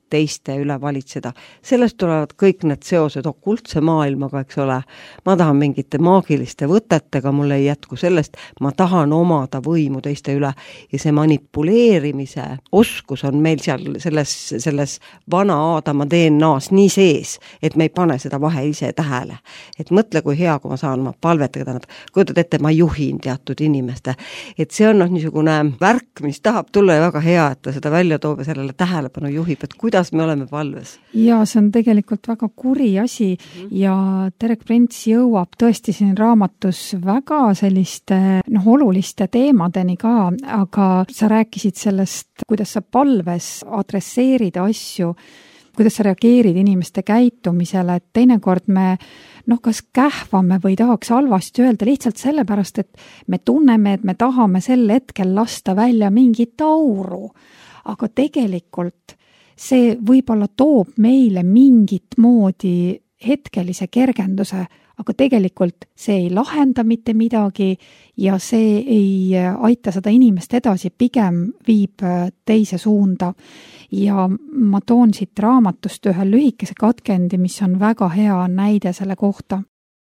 teiste üle valitseda. Sellest tulevad kõik need seosed okultse maailmaga, eks ole. Ma tahan mingite maagiliste võtetega, mulle ei jätku sellest, ma tahan omada võimu teiste üle ja see manipuleerimise oskus on meil seal selles, selles vana Aadama D N A-s nii sees, et me ei pane seda vahe ise tähele. Et mõtle, kui hea, kui ma saan ma palvetada, tähendab, kujutad ette, ma juhin teatud inimeste. Et see on noh, niisugune värk, mis tahab tulla ja väga hea, et ta seda välja toob ja sellele tähelepanu juhib, et kuidas me oleme palves. Ja see on tegelikult väga kuri asi mm-hmm. ja Derek Prince jõuab tõesti siin raamatus väga selliste noh, oluliste teemadeni ka, aga sa rääkisid sellest, kuidas sa palves adresseerid asju, kuidas sa reageerid inimeste käitumisele, et teinekord me noh, kas kähvame või tahaks halvasti öelda lihtsalt sellepärast, et me tunneme, et me tahame sel hetkel lasta välja mingit auru, aga tegelikult see võib-olla toob meile mingit moodi hetkelise kergenduse, aga tegelikult see ei lahenda mitte midagi ja see ei aita seda inimest edasi, pigem viib teise suunda. Ja ma toon siit raamatust ühe lühikese katkendi, mis on väga hea näide selle kohta.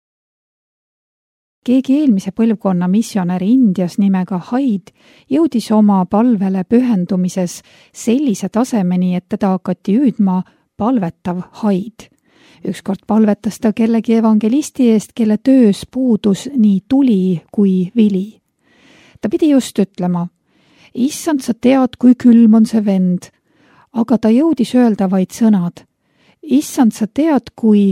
Keegi eelmise põlvkonna missionäri Indias nimega Haid jõudis oma palvele pühendumises sellise tasemeni, et teda hakati hüüdma palvetav Haid. Ükskord palvetas ta kellegi evangelisti eest, kelle töös puudus nii tuli kui vili. Ta pidi just ütlema, issand, sa tead, kui külm on see vend, aga ta jõudis öelda vaid sõnad. Issand, sa tead, kui...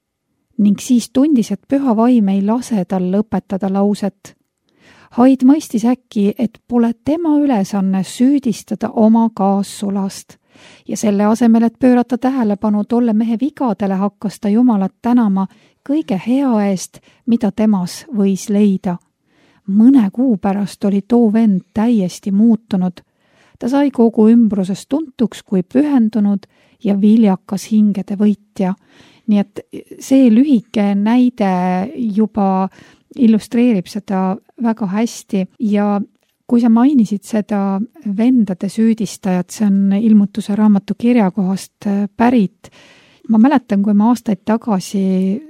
ning siis tundis, et püha vaim ei lase tal lõpetada lauset. Haid mõistis äkki, et pole tema ülesanne süüdistada oma kaassulast. Ja selle asemel, et pöörata tähelepanu tolle mehe vigadele, hakkas ta Jumalat tänama kõige hea eest, mida temas võis leida. Mõne kuu pärast oli too vend täiesti muutunud. Ta sai kogu ümbruses tuntuks kui pühendunud ja viljakas hingede võitja. Nii et see lühike näide juba illustreerib seda väga hästi ja kui sa mainisid seda vendade süüdistajat, see on ilmutuse raamatu kirjakohast pärit. Ma mäletan, kui ma aastaid tagasi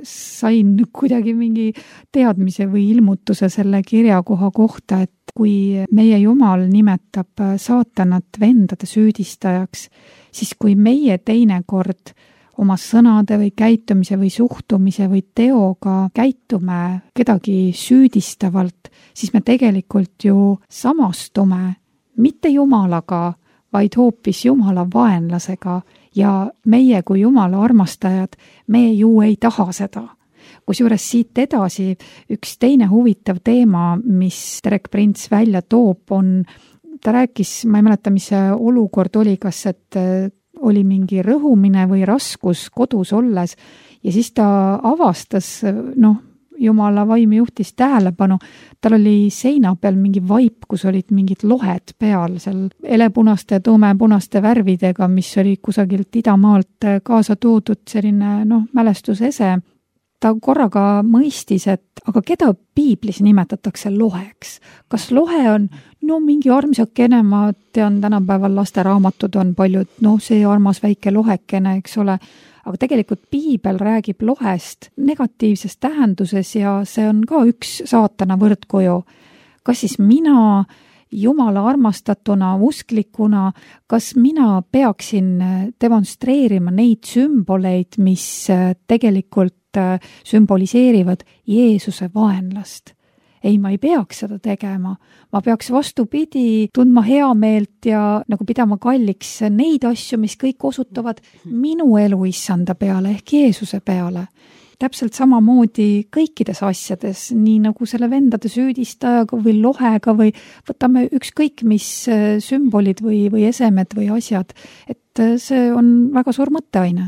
sain kuidagi mingi teadmise või ilmutuse selle kirjakoha kohta, et kui meie Jumal nimetab saatanat vendade süüdistajaks, siis kui meie teinekord oma sõnade või käitumise või suhtumise või teoga käitume kedagi süüdistavalt, siis me tegelikult ju samastume mitte Jumalaga, vaid hoopis Jumala vaenlasega ja meie kui Jumala armastajad, me ju ei taha seda. Kusjuures siit edasi üks teine huvitav teema, mis Derek Prince välja toob, on, ta rääkis, ma ei mäleta, mis see olukord oli, kas et oli mingi rõhumine või raskus kodus olles ja siis ta avastas, noh, Jumala vaim juhtis tähelepanu, tal oli seina peal mingi vaip, kus olid mingid lohed peal, seal elepunaste, tumepunaste värvidega, mis oli kusagilt idamaalt kaasa toodud selline, noh, mälestusese. Ta korraga mõistis, et aga keda piiblis nimetatakse loheks? Kas lohe on, no mingi armsakene, ma tean, tänapäeval lasteraamatud on paljud, no see armas väike lohekene, eks ole, aga tegelikult piibel räägib lohest negatiivses tähenduses ja see on ka üks saatana võrdkuju. Kas siis mina Jumala armastatuna, usklikuna, kas mina peaksin demonstreerima neid sümboleid, mis tegelikult sümboliseerivad Jeesuse vaenlast? Ei, ma ei peaks seda tegema. Ma peaks vastupidi tundma heameelt ja nagu pidama kalliks neid asju, mis kõik osutavad minu elu issanda peale ehk Jeesuse peale. Täpselt samamoodi kõikides asjades, nii nagu selle vendade süüdistajaga või lohega või võtame ükskõik mis sümbolid või, või esemed või asjad, et see on väga suur mõtteaine.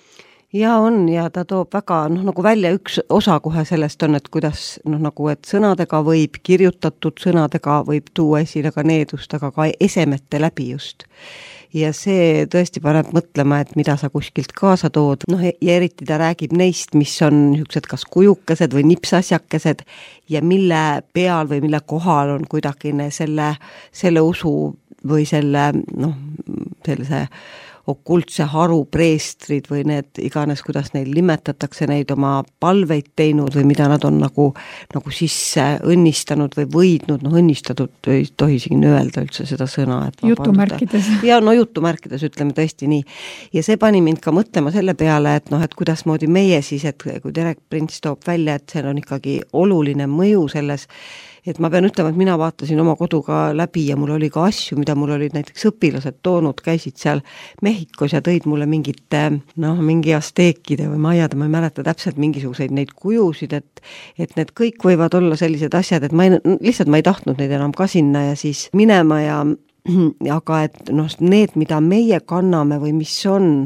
Ja on, ja ta toob väga, noh, nagu välja üks osa kohe sellest on, et kuidas, noh, nagu, et sõnadega võib, kirjutatud sõnadega võib tuua esile ka needust, aga ka esemete läbi just. Ja see tõesti paneb mõtlema, et mida sa kuskilt kaasa tood. Noh, ja eriti ta räägib neist, mis on niisugused kas kujukesed või nipsasjakesed ja mille peal või mille kohal on kuidagine selle, selle usu või selle, noh, sellise okultse haru preestrid või need iganes, kuidas neil nimetatakse, neid oma palveid teinud või mida nad on nagu, nagu sisse õnnistanud või võidnud, noh õnnistatud ei tohi siin öelda üldse seda sõna. Et jutumärkides. Ja no jutumärkides ütleme tõesti nii. Ja see pani mind ka mõtlema selle peale, et noh, et kuidas moodi meie siis, et kui Derek Prince toob välja, et see on ikkagi oluline mõju selles, et ma pean ütlema, et mina vaatasin oma koduga läbi ja mul oli ka asju, mida mul olid näiteks õpilased toonud, käisid seal Mehhikos ja tõid mulle mingite, noh, mingi asteekide või majade, ma ei mäleta täpselt mingisuguseid neid kujusid, et, et need kõik võivad olla sellised asjad, et ma ei, lihtsalt ma ei tahtnud neid enam ka sinna ja siis minema ja aga et noh, need, mida meie kanname või mis on,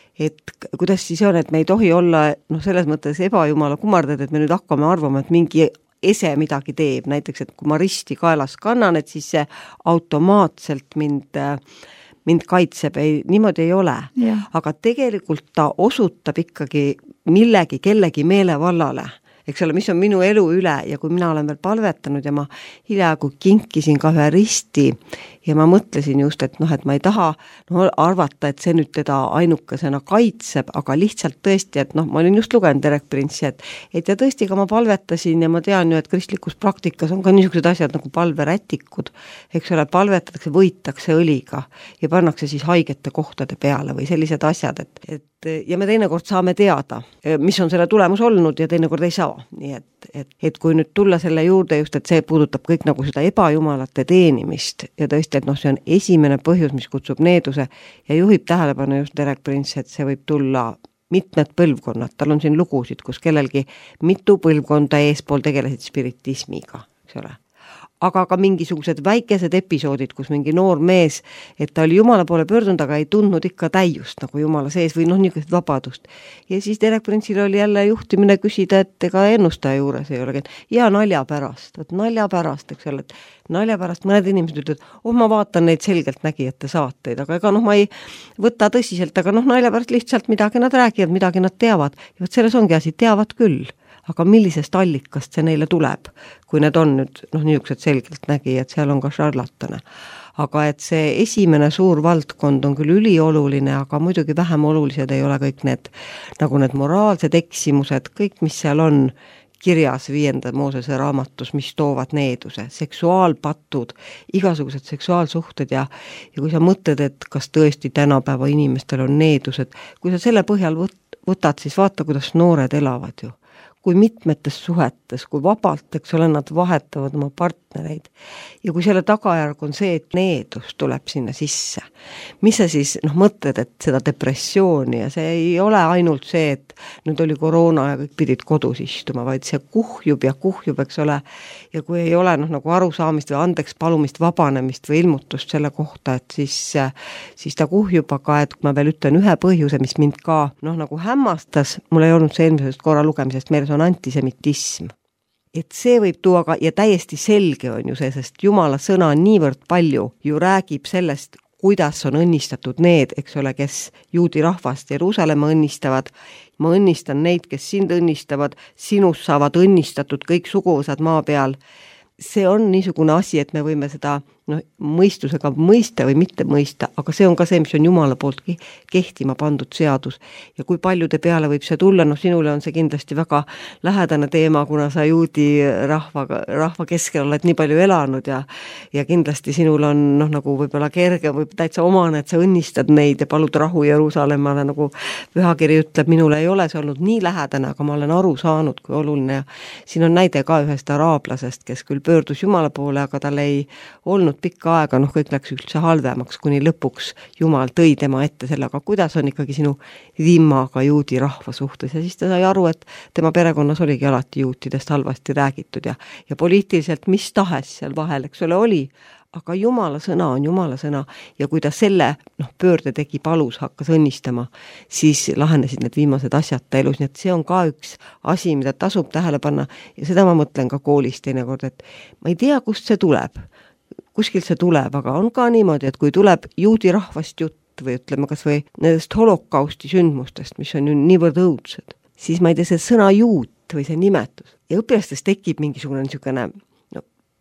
et kuidas siis on, et me ei tohi olla noh, selles mõttes ebajumala kummardad, et me nüüd hakkame arvama, et mingi ese midagi teeb, näiteks, et kui ma risti kaelas kannan, et siis see automaatselt mind, mind kaitseb, ei, niimoodi ei ole. Yeah. Aga tegelikult ta osutab ikkagi millegi kellegi meelevallale, eks ole, mis on minu elu üle ja kui mina olen veel palvetanud ja ma hiljaaegu kinkisin ka ühe risti ja ma mõtlesin just, et noh, et ma ei taha no, arvata, et see nüüd teda ainukesena kaitseb, aga lihtsalt tõesti, et noh, ma olin just lugenud Derek Prince'i, et, et ja tõesti ka ma palvetasin ja ma tean ju, et kristlikus praktikas on ka niisugused asjad nagu palverätikud, eks ole, palvetatakse, võitakse õliga ja pannakse siis haigete kohtade peale või sellised asjad, et, et ja me teinekord saame teada, mis on selle tulemus olnud ja teinekord ei saa. Nii et, et, et kui nüüd tulla selle juurde just, et see puudutab kõik nagu seda ebajumalate teenimist ja tõesti, et noh, see on esimene põhjus, mis kutsub needuse ja juhib tähelepanu just Derek Prince, et see võib tulla mitmed põlvkonnad, tal on siin lugusid, kus kellelgi mitu põlvkonda eespool tegelesid spiritismiga, eks ole. Aga ka mingisugused väikesed episoodid, kus mingi noor mees, et ta oli Jumala poole pöördunud, aga ei tundnud ikka täiust nagu Jumala sees või noh, niisugust vabadust. Ja siis Derek Prince'il oli jälle juhtimine küsida, et ega ennustaja juures ei ole. Ja nalja pärast, et nalja pärast, eks ole, et nalja pärast mõned inimesed ütlevad, oh ma vaatan neid selgelt nägijate saateid, aga ega noh, ma ei võta tõsiselt, aga noh, nalja pärast lihtsalt midagi nad räägivad, midagi nad teavad. Ja võt selles ongi asi, teavad küll. Aga millisest allikast see neile tuleb, kui need on nüüd noh, niisugused selgelt nägi, et seal on ka šarlatane. Aga et see esimene suur valdkond on küll ülioluline, aga muidugi vähem olulised ei ole kõik need, nagu need moraalsed eksimused, kõik mis seal on kirjas viienda Moosese raamatus, mis toovad needuse, seksuaalpatud, igasugused seksuaalsuhted ja, ja kui sa mõtled, et kas tõesti tänapäeva inimestel on needused, kui sa selle põhjal võtad, siis vaata, kuidas noored elavad ju. Kui mitmetes suhetes, kui vabalt, eks ole, nad vahetavad oma partnereid. Ja kui selle tagajärg on see, et needus tuleb sinna sisse, mis sa siis noh, mõtled, et seda depressiooni ja see ei ole ainult see, et nüüd oli koroona ja kõik pidid kodus istuma, vaid see kuhjub ja kuhjub, eks ole, ja kui ei ole noh, nagu arusaamist või andeks palumist, vabanemist või ilmutust selle kohta, et siis, siis ta kuhjub, aga et kui ma veel ütlen ühe põhjuse, mis mind ka noh, nagu hämmastas, mul ei olnud see eelmisest korra lugemisest meeles, on antisemitism. Et see võib tuua ka, ja täiesti selge on ju see, sest Jumala sõna niivõrd palju ju räägib sellest, kuidas on õnnistatud need, eks ole, kes juudi rahvast Jeruusalemma õnnistavad. Ma õnnistan neid, kes sind õnnistavad, sinust saavad õnnistatud kõik suguvõsad maa peal. See on niisugune asi, et me võime seda no, mõistusega mõista või mitte mõista, aga see on ka see, mis on Jumala poolt kehtima pandud seadus. Ja kui paljude peale võib see tulla, noh sinule on see kindlasti väga lähedane teema, kuna sa juudi rahva, rahva keskel oled nii palju elanud ja, ja kindlasti sinul on noh, nagu võib-olla kerge või täitsa omane, et sa õnnistad neid ja palud rahu Jeruusalemmale, nagu pühakiri ütleb, minule ei ole see olnud nii lähedane, aga ma olen aru saanud, kui oluline. Siin on näide ka ühest araablasest, kes küll pöördus Jumala poole, aga tal ei olnud pikka aega, noh kõik läks üldse halvemaks, kuni lõpuks Jumal tõi tema ette sellega, kuidas on ikkagi sinu vimmaga juudi rahva suhtes ja siis ta sai aru, et tema perekonnas oligi alati juutidest halvasti räägitud ja, ja poliitiliselt mis tahes seal vahel, eks ole, oli, aga Jumala sõna on Jumala sõna ja kui ta selle noh, pöörde tegi palus, hakkas õnnistama, siis lahenesid need viimased asjad ta elus, nii et see on ka üks asi, mida tasub tähele panna ja seda ma mõtlen ka koolis teinekord, et ma ei tea, kust see tuleb, kuskil see tuleb, aga on ka niimoodi, et kui tuleb juudi rahvast jutt või ütleme kas või nendest holokausti sündmustest, mis on ju niivõrd õudsed, siis ma ei tea, see sõna juut või see nimetus ja õpilastes tekib mingisugune niisugune no,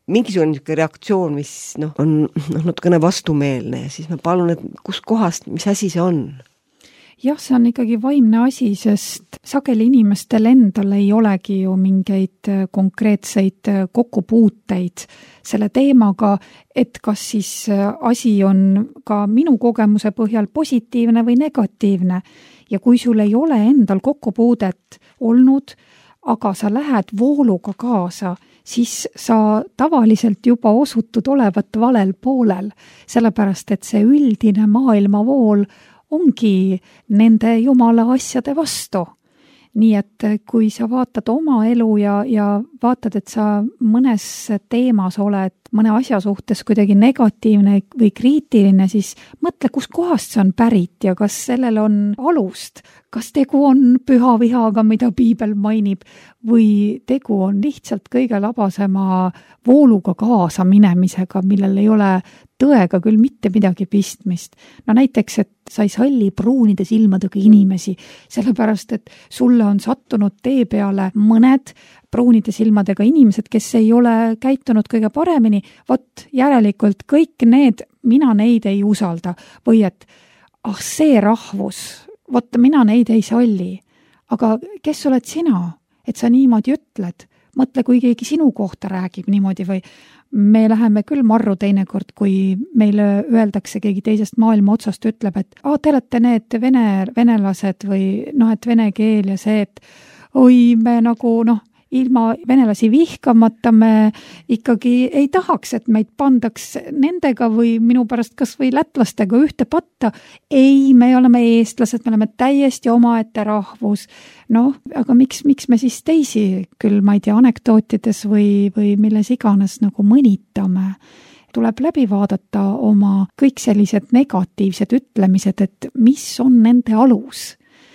mingisugune niisugune reaktsioon, mis noh, on noh, natukene vastumeelne ja siis ma palun, et kus kohast, mis asi see on? Jah, see on ikkagi vaimne asi, sest sageli inimestel endal ei olegi ju mingeid konkreetseid kokkupuuteid selle teemaga, et kas siis asi on ka minu kogemuse põhjal positiivne või negatiivne. Ja kui sul ei ole endal kokkupuudet olnud, aga sa lähed vooluga kaasa, siis sa tavaliselt juba osutud olevat valel poolel, sellepärast et see üldine maailmavool ongi nende jumala asjade vastu. Nii et kui sa vaatad oma elu ja, ja vaatad, et sa mõnes teemas oled mõne asja suhtes kuidagi negatiivne või kriitiline, siis mõtle, kus kohast see on pärit ja kas sellel on alust. Kas tegu on püha vihaga, mida piibel mainib, või tegu on lihtsalt kõige labasema vooluga kaasa minemisega, millel ei ole tõega küll mitte midagi pistmist. No näiteks, et sa ei salli pruunide silmadega inimesi, sellepärast, et sulle on sattunud tee peale mõned pruunide silmadega inimesed, kes ei ole käitunud kõige paremini, vot järelikult kõik need, mina neid ei usalda. Või et, ah see rahvus, vot mina neid ei salli. Aga kes oled sina, et sa niimoodi ütled? Mõtle, kui keegi sinu kohta räägib niimoodi või me läheme küll marru teinekord, kui meile öeldakse keegi teisest maailma otsast ütleb, et ah, te olete need vene, venelased või noh, et vene keel ja see, et oi, me nagu noh, ilma venelasi vihkamata me ikkagi ei tahaks, et meid pandaks nendega või minu pärast kas või lätlastega ühte patta. Ei, me oleme eestlased, me oleme täiesti omaette rahvus. Noh, aga miks, miks me siis teisi küll, ma ei tea, anekdootides või, või milles iganes nagu mõnitame? Tuleb läbi vaadata oma kõik sellised negatiivsed ütlemised, et mis on nende alus.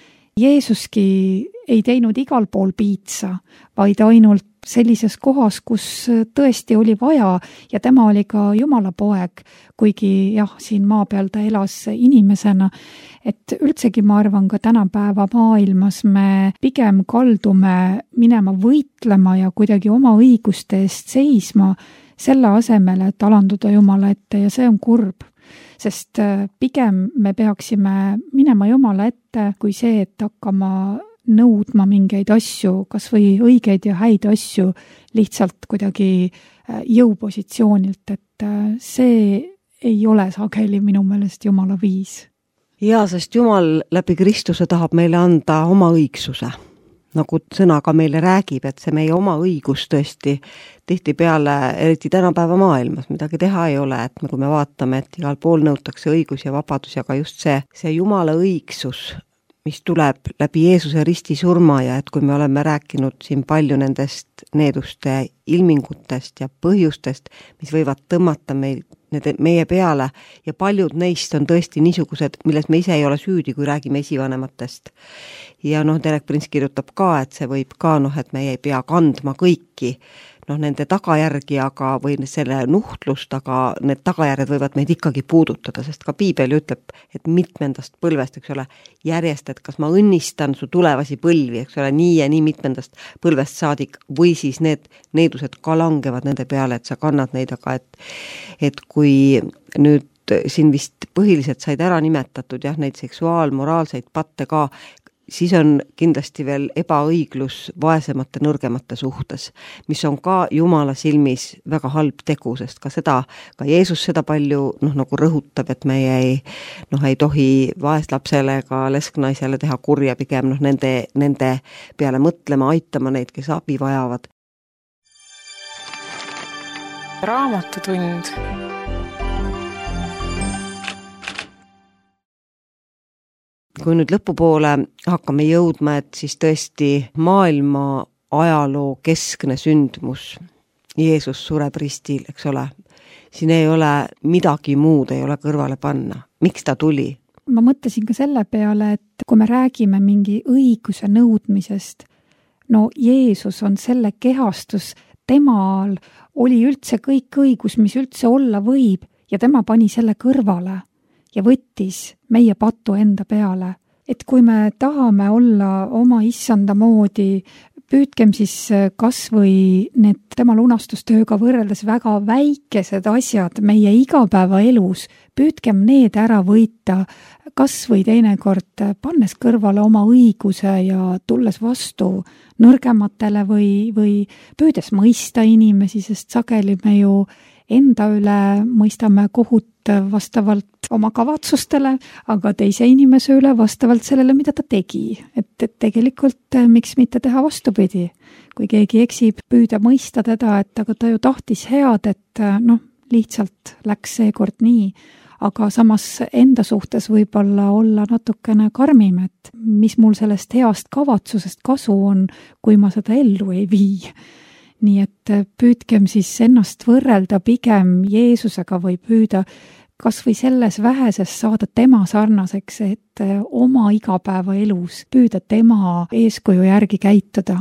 Jeesuski ei teinud igal pool piitsa, vaid ainult sellises kohas, kus tõesti oli vaja ja tema oli ka Jumala poeg, kuigi jah, siin maa peal ta elas inimesena, et üldsegi ma arvan ka tänapäeva maailmas me pigem kaldume minema võitlema ja kuidagi oma õiguste eest seisma selle asemel, et alanduda Jumala ette ja see on kurb. Sest pigem me peaksime minema Jumala ette kui see, et hakkama nõudma mingeid asju, kas või õigeid ja häid asju lihtsalt kuidagi jõupositsioonilt, et see ei ole sageli minu meelest Jumala viis. Jaa, sest Jumal läbi Kristuse tahab meile anda oma õigsuse. Nagu sõnaga meile räägib, et see meie oma õigus tõesti tihti peale, eriti tänapäeva maailmas, midagi teha ei ole, et kui me vaatame, et igal pool nõutakse õigus ja vabadus, aga just see, see Jumala õigsus, mis tuleb läbi Jeesuse risti surma ja et kui me oleme rääkinud siin palju nendest needuste ilmingutest ja põhjustest, mis võivad tõmmata meil, meie peale ja paljud neist on tõesti niisugused, milles me ise ei ole süüdi, kui räägime esivanematest. Ja noh, Derek Prince kirjutab ka, et see võib ka, noh, et meie ei pea kandma kõiki noh, nende tagajärgi, aga või selle nuhtlust, aga need tagajärjed võivad meid ikkagi puudutada, sest ka piibel ütleb, et mitmendast põlvest, eks ole, järjest, et kas ma õnnistan su tulevasi põlvi, eks ole, nii ja nii mitmendast põlvest saadik, või siis need needused ka langevad nende peale, et sa kannad neid, aga et, et kui nüüd siin vist põhiliselt said ära nimetatud, jah, neid seksuaalmoraalseid patte ka, siis on kindlasti veel ebaõiglus vaesemate nõrgemate suhtes, mis on ka Jumala silmis väga halb tegu, sest ka seda, ka Jeesus seda palju noh, nagu rõhutab, et meie ei, noh, ei tohi vaeslapsele ega lesknaisele teha kurja, pigem noh, nende, nende peale mõtlema, aitama neid, kes abi vajavad. Raamatutund. Kui nüüd lõpupoole hakkame jõudma, et siis tõesti maailma ajaloo keskne sündmus, Jeesus sureb ristil, eks ole, siin ei ole midagi muud, ei ole kõrvale panna. Miks ta tuli? Ma mõtlesin ka selle peale, et kui me räägime mingi õiguse nõudmisest, no Jeesus on selle kehastus, temal oli üldse kõik õigus, mis üldse olla võib ja tema pani selle kõrvale ja võttis meie patu enda peale. Et kui me tahame olla oma issanda moodi püüdkem siis kas või need tema lunastustööga võrreldes väga väikesed asjad meie igapäevaelus, püüdkem need ära võita, kas või teinekord pannes kõrvale oma õiguse ja tulles vastu nõrgematele või, või püüdes mõista inimesi, sest sageli me ju enda üle mõistame kohut vastavalt oma kavatsustele, aga teise inimese üle vastavalt sellele, mida ta tegi. Et, et tegelikult miks mitte teha vastupidi. Kui keegi eksib, püüda mõista teda, et aga ta ju tahtis head, et noh, lihtsalt läks seekord nii. Aga samas enda suhtes võib-olla olla natukene karmim, et mis mul sellest heast kavatsusest kasu on, kui ma seda ellu ei vii. Nii et püüdkem siis ennast võrrelda pigem Jeesusega või püüda kas või selles väheses saada tema sarnaseks, et oma igapäeva elus püüda tema eeskuju järgi käituda.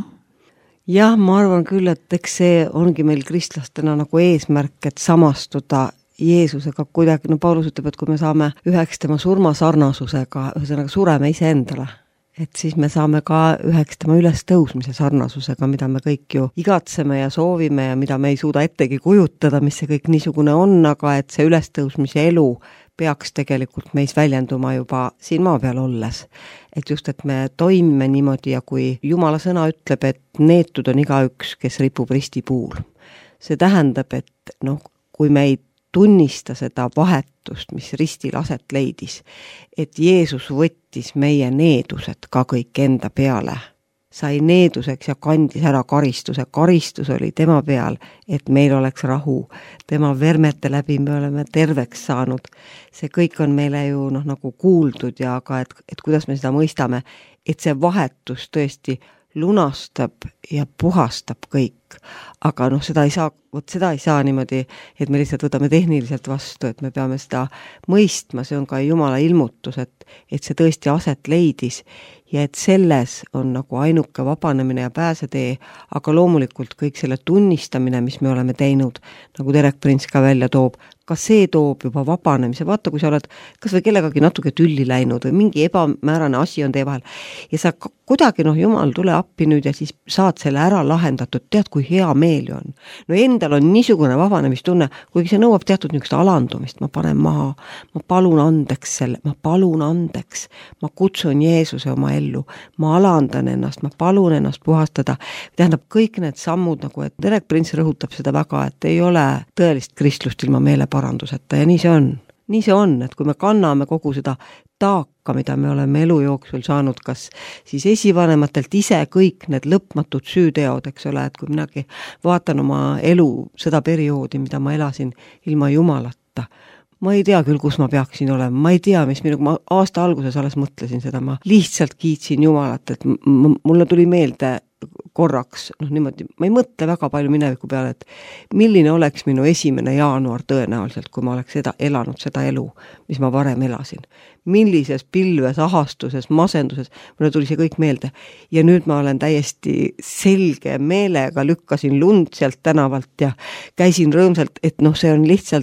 Jah, ma arvan küll, et eks see ongi meil kristlastena nagu eesmärk, et samastuda Jeesusega kuidagi, no Paulus ütleb, et kui me saame üheks tema surma sarnasusega, ühesõnaga sureme ise endale, et siis me saame ka üheks tema üles tõusmise sarnasusega, mida me kõik ju igatseme ja soovime ja mida me ei suuda ettegi kujutada, mis see kõik niisugune on, aga et see üles tõusmise elu peaks tegelikult meis väljenduma juba siin maa peal olles. Et just, et me toimime niimoodi ja kui Jumala sõna ütleb, et neetud on igaüks, kes ripub ristipuul. See tähendab, et noh, kui me ei tunnista seda vahetust, mis ristil aset leidis, et Jeesus võttis meie needused ka kõik enda peale, sai needuseks ja kandis ära karistuse. Karistus oli tema peal, et meil oleks rahu. Tema vermete läbi me oleme terveks saanud. See kõik on meile ju noh, nagu kuuldud ja aga et, et kuidas me seda mõistame, et see vahetus tõesti lunastab ja puhastab kõik. Aga noh, seda ei saa, vot seda ei saa niimoodi, et me lihtsalt võtame tehniliselt vastu, et me peame seda mõistma, see on ka Jumala ilmutus, et, et see tõesti aset leidis ja et selles on nagu ainuke vabanemine ja pääsetee, aga loomulikult kõik selle tunnistamine, mis me oleme teinud, nagu Derek Prince ka välja toob, ka see toob juba vabanemise. Vaata, kui sa oled kas või kellegagi natuke tülli läinud või mingi ebamäärane asi on teie vahel ja sa kuidagi, noh, Jumal, tule appi nüüd ja siis saad selle ära lahendatud, tead, kui hea meel on. No endal on niisugune vabanemistunne, kuigi see nõuab teatud niisugust alandumist, ma panen maha, ma palun andeks selle, ma palun andeks, ma kutsun Jeesuse oma ellu, ma alandan ennast, ma palun ennast puhastada. Tähendab, kõik need sammud, nagu et Derek Prince rõhutab seda väga, et ei ole tõelist kristlust ilma meeleparanduseta ja nii see on. Nii see on, et kui me kanname kogu seda taaka, mida me oleme elu jooksul saanud, kas siis esivanematelt ise kõik need lõpmatud süüteod, eks ole, et kui minagi vaatan oma elu, seda perioodi, mida ma elasin ilma Jumalata, ma ei tea küll, kus ma peaksin olema, ma ei tea, mis minu, ma aasta alguses alles mõtlesin seda, ma lihtsalt kiitsin Jumalat, et m- mulle tuli meelde korraks, noh niimoodi, ma ei mõtle väga palju mineviku peale, et milline oleks minu esimene jaanuar tõenäoliselt, kui ma oleks seda, elanud seda elu, mis ma varem elasin. Millises pilves, ahastuses, masenduses, mulle tuli see kõik meelde. Ja nüüd ma olen täiesti selge meelega, lükkasin lund sealt tänavalt ja käisin rõõmsalt, et noh, see on lihtsalt,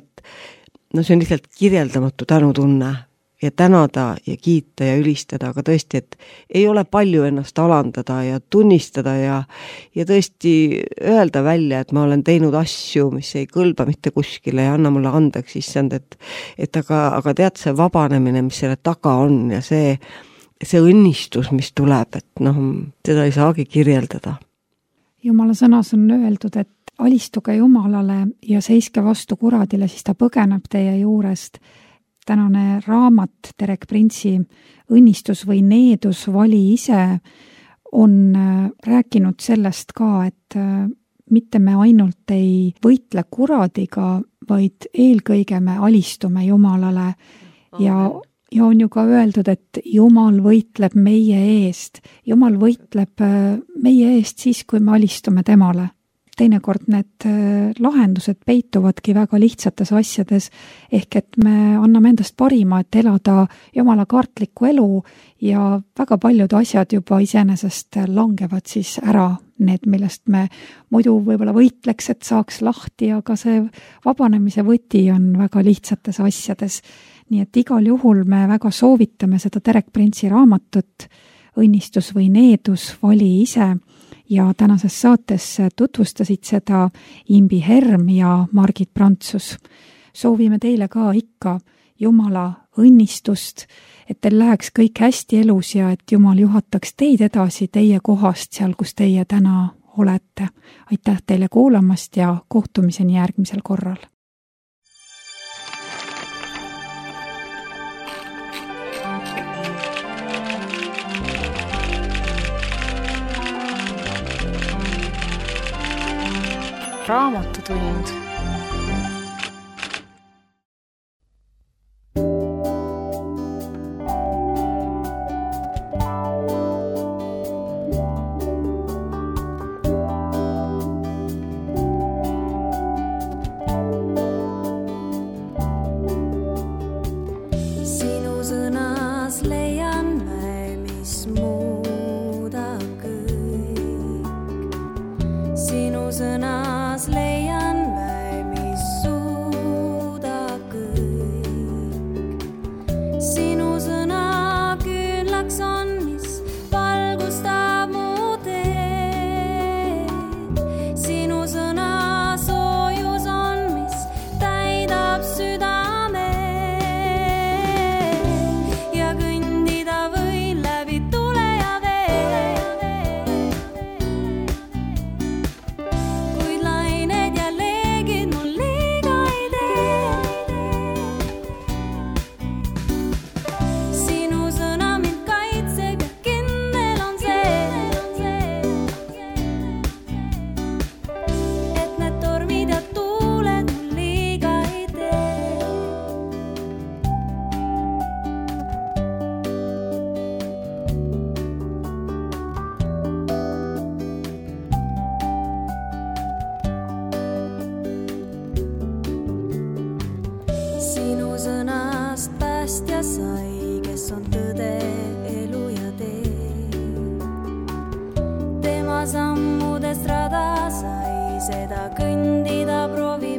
no see on lihtsalt kirjeldamatu tänutunne. Ja tänada ja kiita ja ülistada, aga tõesti, et ei ole palju ennast alandada ja tunnistada ja, ja tõesti öelda välja, et ma olen teinud asju, mis ei kõlba mitte kuskile ja anna mulle andeks issand, et, et aga, aga tead see vabanemine, mis selle taga on ja see, see õnnistus, mis tuleb, et noh, teda ei saagi kirjeldada. Jumala sõnas on öeldud, et alistuge Jumalale ja seiske vastu kuradile, siis ta põgeneb teie juurest. Tänane raamat Derek Prince'i õnnistus või needus vali ise on rääkinud sellest ka, et mitte me ainult ei võitle kuradiga, vaid eelkõige me alistume Jumalale ja, ja on ju ka öeldud, et Jumal võitleb meie eest. Jumal võitleb meie eest siis, kui me alistume temale. Teinekord need lahendused peituvadki väga lihtsates asjades, ehk et me anname endast parima, et elada Jumala kaartlikku elu ja väga paljud asjad juba iseenesest langevad siis ära, need, millest me muidu võib-olla võitleks, et saaks lahti, aga see vabanemise võti on väga lihtsates asjades. Nii et igal juhul me väga soovitame seda Derek Prince'i raamatut, õnnistus või needus, vali ise. ja tänases saates tutvustasid seda Imbi Herm ja Margit Prantsus. Soovime teile ka ikka Jumala õnnistust, et teil läheks kõik hästi elus ja et Jumal juhataks teid edasi teie kohast seal, kus teie täna olete. Aitäh teile kuulamast ja kohtumiseni järgmisel korral. Raamatutund. sai, kes on tõde, elu ja tee. Tema sammudest rada sai, seda kõndida proovi